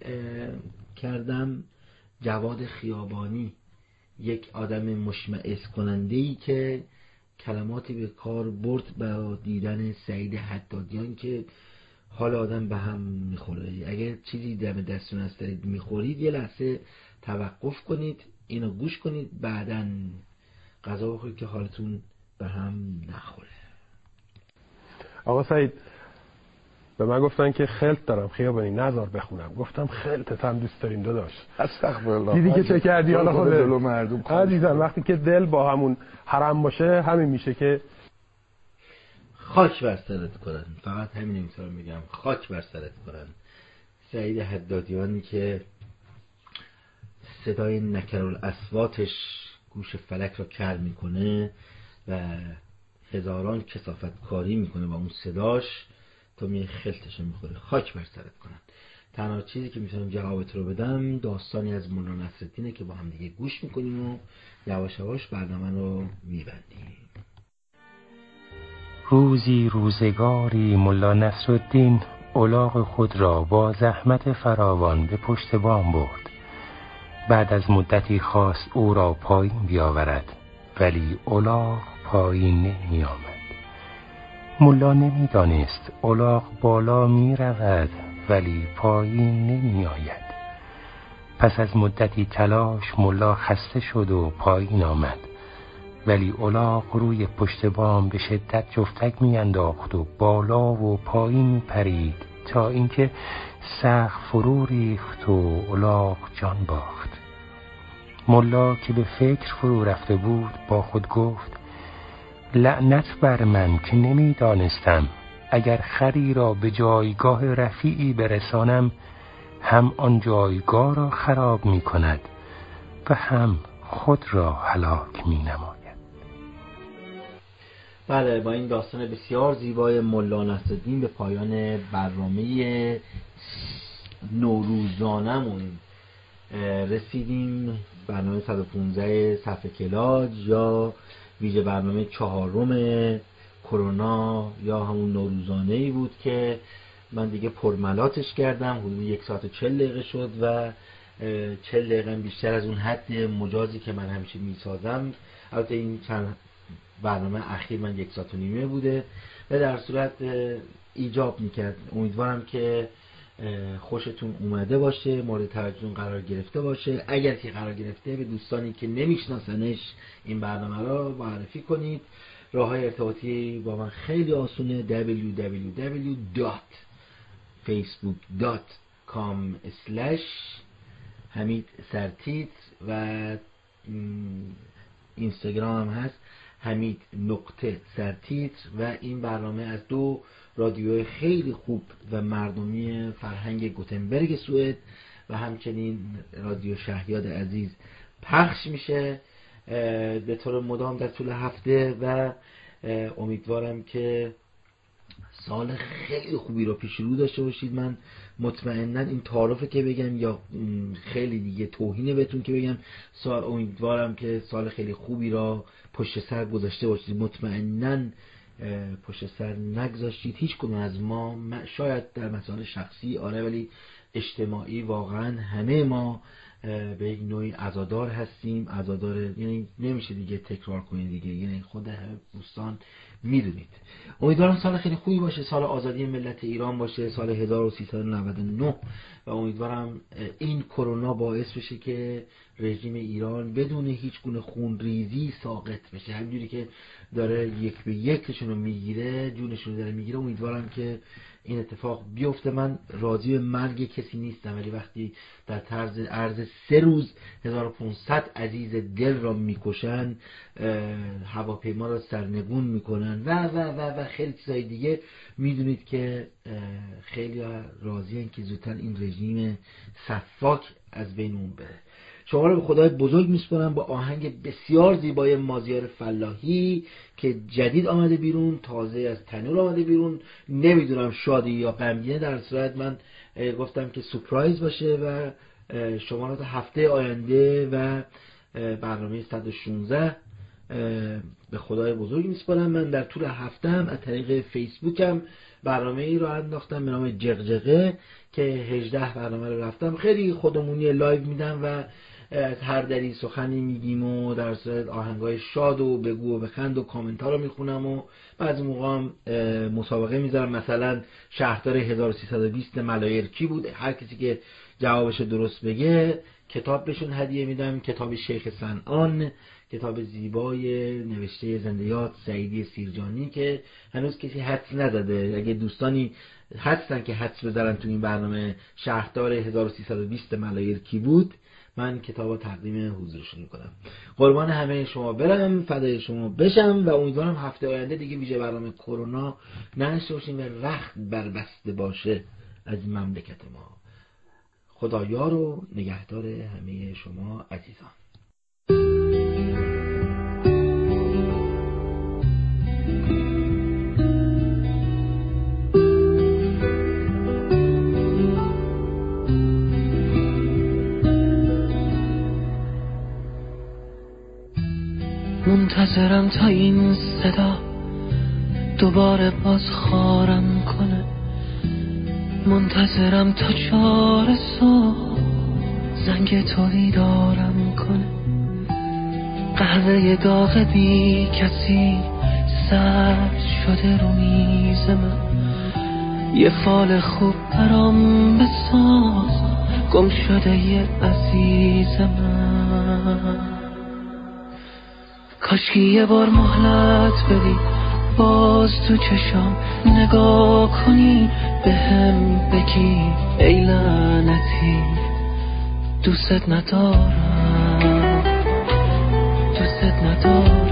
کردم. جواد خیابانی یک آدم مشمئز کننده ای که کلماتی به کار برد با دیدن سعید حدادیان که حال آدم به هم میخوره. اگر چیزی دم دستون از دارید میخورید یه لحظه توقف کنید، اینو گوش کنید، بعداً غذا بخورید که حالتون به هم نخوره.
آقا سعید به من گفتن که خلط دارم خیابانی نذار بخونم. گفتم خلطت هم دوست داریم داداش.
استغفرالله.
دیدی که چه کردی حالا خودت؟
دل و مردم
عزیزم وقتی که دل با همون حرم باشه همین میشه که
خاک بر سرت کنن. فقط همین میتونم میگم، خاک بر سرت کنن. سعید حدادیانی که صدای نکرالاصواتش گوش فلک را کر میکنه و هزاران کثافت کاری میکنه با اون صداش، تا می خلطش میخوره. خاک بر سرت کنن. تنها چیزی که میتونم جوابت رو بدم داستانی از مولانا نصرالدینه که با هم دیگه گوش میکنیم و یواش یواش برنامه رو میبندیم.
روزی روزگاری ملا نصرالدین الاغ خود را با زحمت فراوان به پشت بام برد. بعد از مدتی خواست او را پایین بیاورد، ولی الاغ پایین نمی آمد. ملا نمی دانست الاغ بالا می رود ولی پایین نمی آید. پس از مدتی تلاش ملا خسته شد و پایین آمد، ولی الاغ روی پشت بام به شدت جفتک می انداخت و بالا و پایین می پرید تا اینکه سقف فرو ریخت و الاغ جان باخت. ملا که به فکر فرو رفته بود با خود گفت لعنت بر من که نمی دانستم اگر خری را به جایگاه رفیعی برسانم هم آن جایگاه را خراب می کند و هم خود را هلاک می نماید.
بله، با این داستان بسیار زیبای ملا نصرالدین به پایان برنامه نوروزانمون رسیدیم. برنامه صد و پانزده صفحه کلاج یا ویژه برنامه چهارم کرونا یا همون نوروزانه‌ای بود که من دیگه پرملاتش کردم، حدود یک ساعت و چل دقیقه شد و چل دقیقه بیشتر از اون حد مجازی که من همیشه میسازم. البته این چند برنامه اخیر من یک ساعت و نیمه بوده و در صورت ایجاب میکرد. امیدوارم که خوشتون اومده باشه، مورد توجهتون قرار گرفته باشه. اگر که قرار گرفته به دوستانی که نمیشناسنش این برنامه را معرفی کنید. راه‌های ارتباطی با من خیلی آسونه: دبلیو دبلیو دبلیو دات فیسبوک دات کام اسلش حمید سرتیتر و اینستاگرام هم هست حمید نقطه سرتیتر. و این برنامه از دو رادیوی خیلی خوب و مردمی فرهنگ گوتنبرگ سوئد و همچنین رادیو شهیاد عزیز پخش میشه به طور مدام در طول هفته و امیدوارم که سال خیلی خوبی رو پیش رو داشته باشید. من مطمئنا این تعارفه که بگم یا خیلی دیگه توهینه بهتون که بگم، سال امیدوارم که سال خیلی خوبی را پشت سر گذاشته باشید. مطمئنا پشت سر نگذاشتید هیچ کدوم از ما، شاید در مسائل شخصی آره، ولی اجتماعی واقعا همه ما به یک نوعی عزادار هستیم. عزادار یعنی نمیشه دیگه تکرار کنید دیگه، یعنی خود همه دوستان میدونید. امیدوارم سال خیلی خوبی باشه، سال آزادی ملت ایران باشه، سال هزار و سیصد و نود و نه، و امیدوارم این کرونا باعث بشه که رژیم ایران بدون هیچ گونه خونریزی ساقط بشه. همینجوری که داره یک به یکشون رو میگیره، جونشون رو داره میگیره، امیدوارم که این اتفاق بیفته. من راضی به مرگ کسی نیستم، ولی وقتی در طرز عرض سه روز هزار و پانصد عزیز دل را میکشن، هواپیما را سرنگون میکنن و و و و خیلی چیزای دیگه، میدونید که خیلی راضی هستن که زودتر این رژیم سفاک از بین اون بره. شما رو به خدای بزرگ میسپارم با آهنگ بسیار زیبای مازیار فلاحی که جدید آمده بیرون، تازه از تنور آمده بیرون. نمیدونم شادی یا غمگینه، در صورت من گفتم که سورپرایز باشه و شما رو تا هفته آینده و برنامه صد و شانزده به خدای بزرگ میسپارم. من در طول هفته هم از طریق فیسبوکم برنامه ای رو انداختم به نام جغجغه که هجده برنامه رو رفتم خیلی خودمونی لایو میدم و از هر دری سخنی میگیم و در صورت آهنگای شاد و بگو و بخند و کامنت ها رو میخونم و بعضی موقع هم مسابقه میذارم. مثلا شهردار هزار و سیصد و بیست ملایر کی بود؟ هر کسی که جوابش درست بگه کتاب بهشون هدیه میدم، کتاب شیخ صنعان، کتاب زیبای نوشته زندیات سعیدی سیرجانی که هنوز کسی حدس نزده. اگه دوستانی هستن که حدس بزنن تو این برنامه شهردار هزار و سیصد و بیست ملایر کی بود، من کتابا تقدیم حضورشون میکنم. قربان همه شما برم، فدای شما بشم و امیدوارم هفته آینده دیگه ویژه برنامه کرونا نشه باشیم و رخت بربسته باشه از مملکت ما. خدایار و نگهدار همه شما عزیزان.
منتظرم تا این صدا دوباره باز خارم کنه، منتظرم تا چهار صبح زنگ تو بیدارم کنه. قهوه داغ بی کسی سرد شده رو میز من، یه فال خوب برام بساز گم شده یه عزیز من. کاشکی یه بار مهلت بدی باز تو چشام نگاه کنی، به هم بگی ای لعنتی دوست ندارم، دوست ندارم.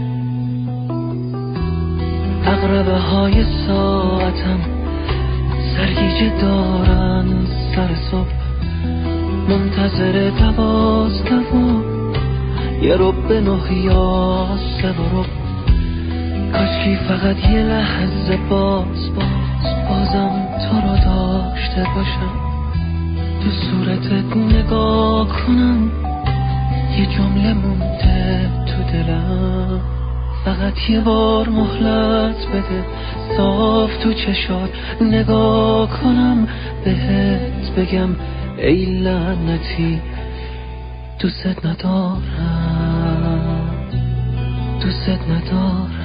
عقربه های ساعتم سرگیجه دارن سر صبح منتظر دوازدهم یه رب به نه یا سه و رب کاشکی فقط یه لحظه باز باز بازم تو رو داشته باشم تو صورتت نگاه کنم یه جمله مونده تو دلم فقط یه بار مهلت بده صاف تو چشات نگاه کنم بهت بگم ای لعنتی دوست ندارم دوست ندارم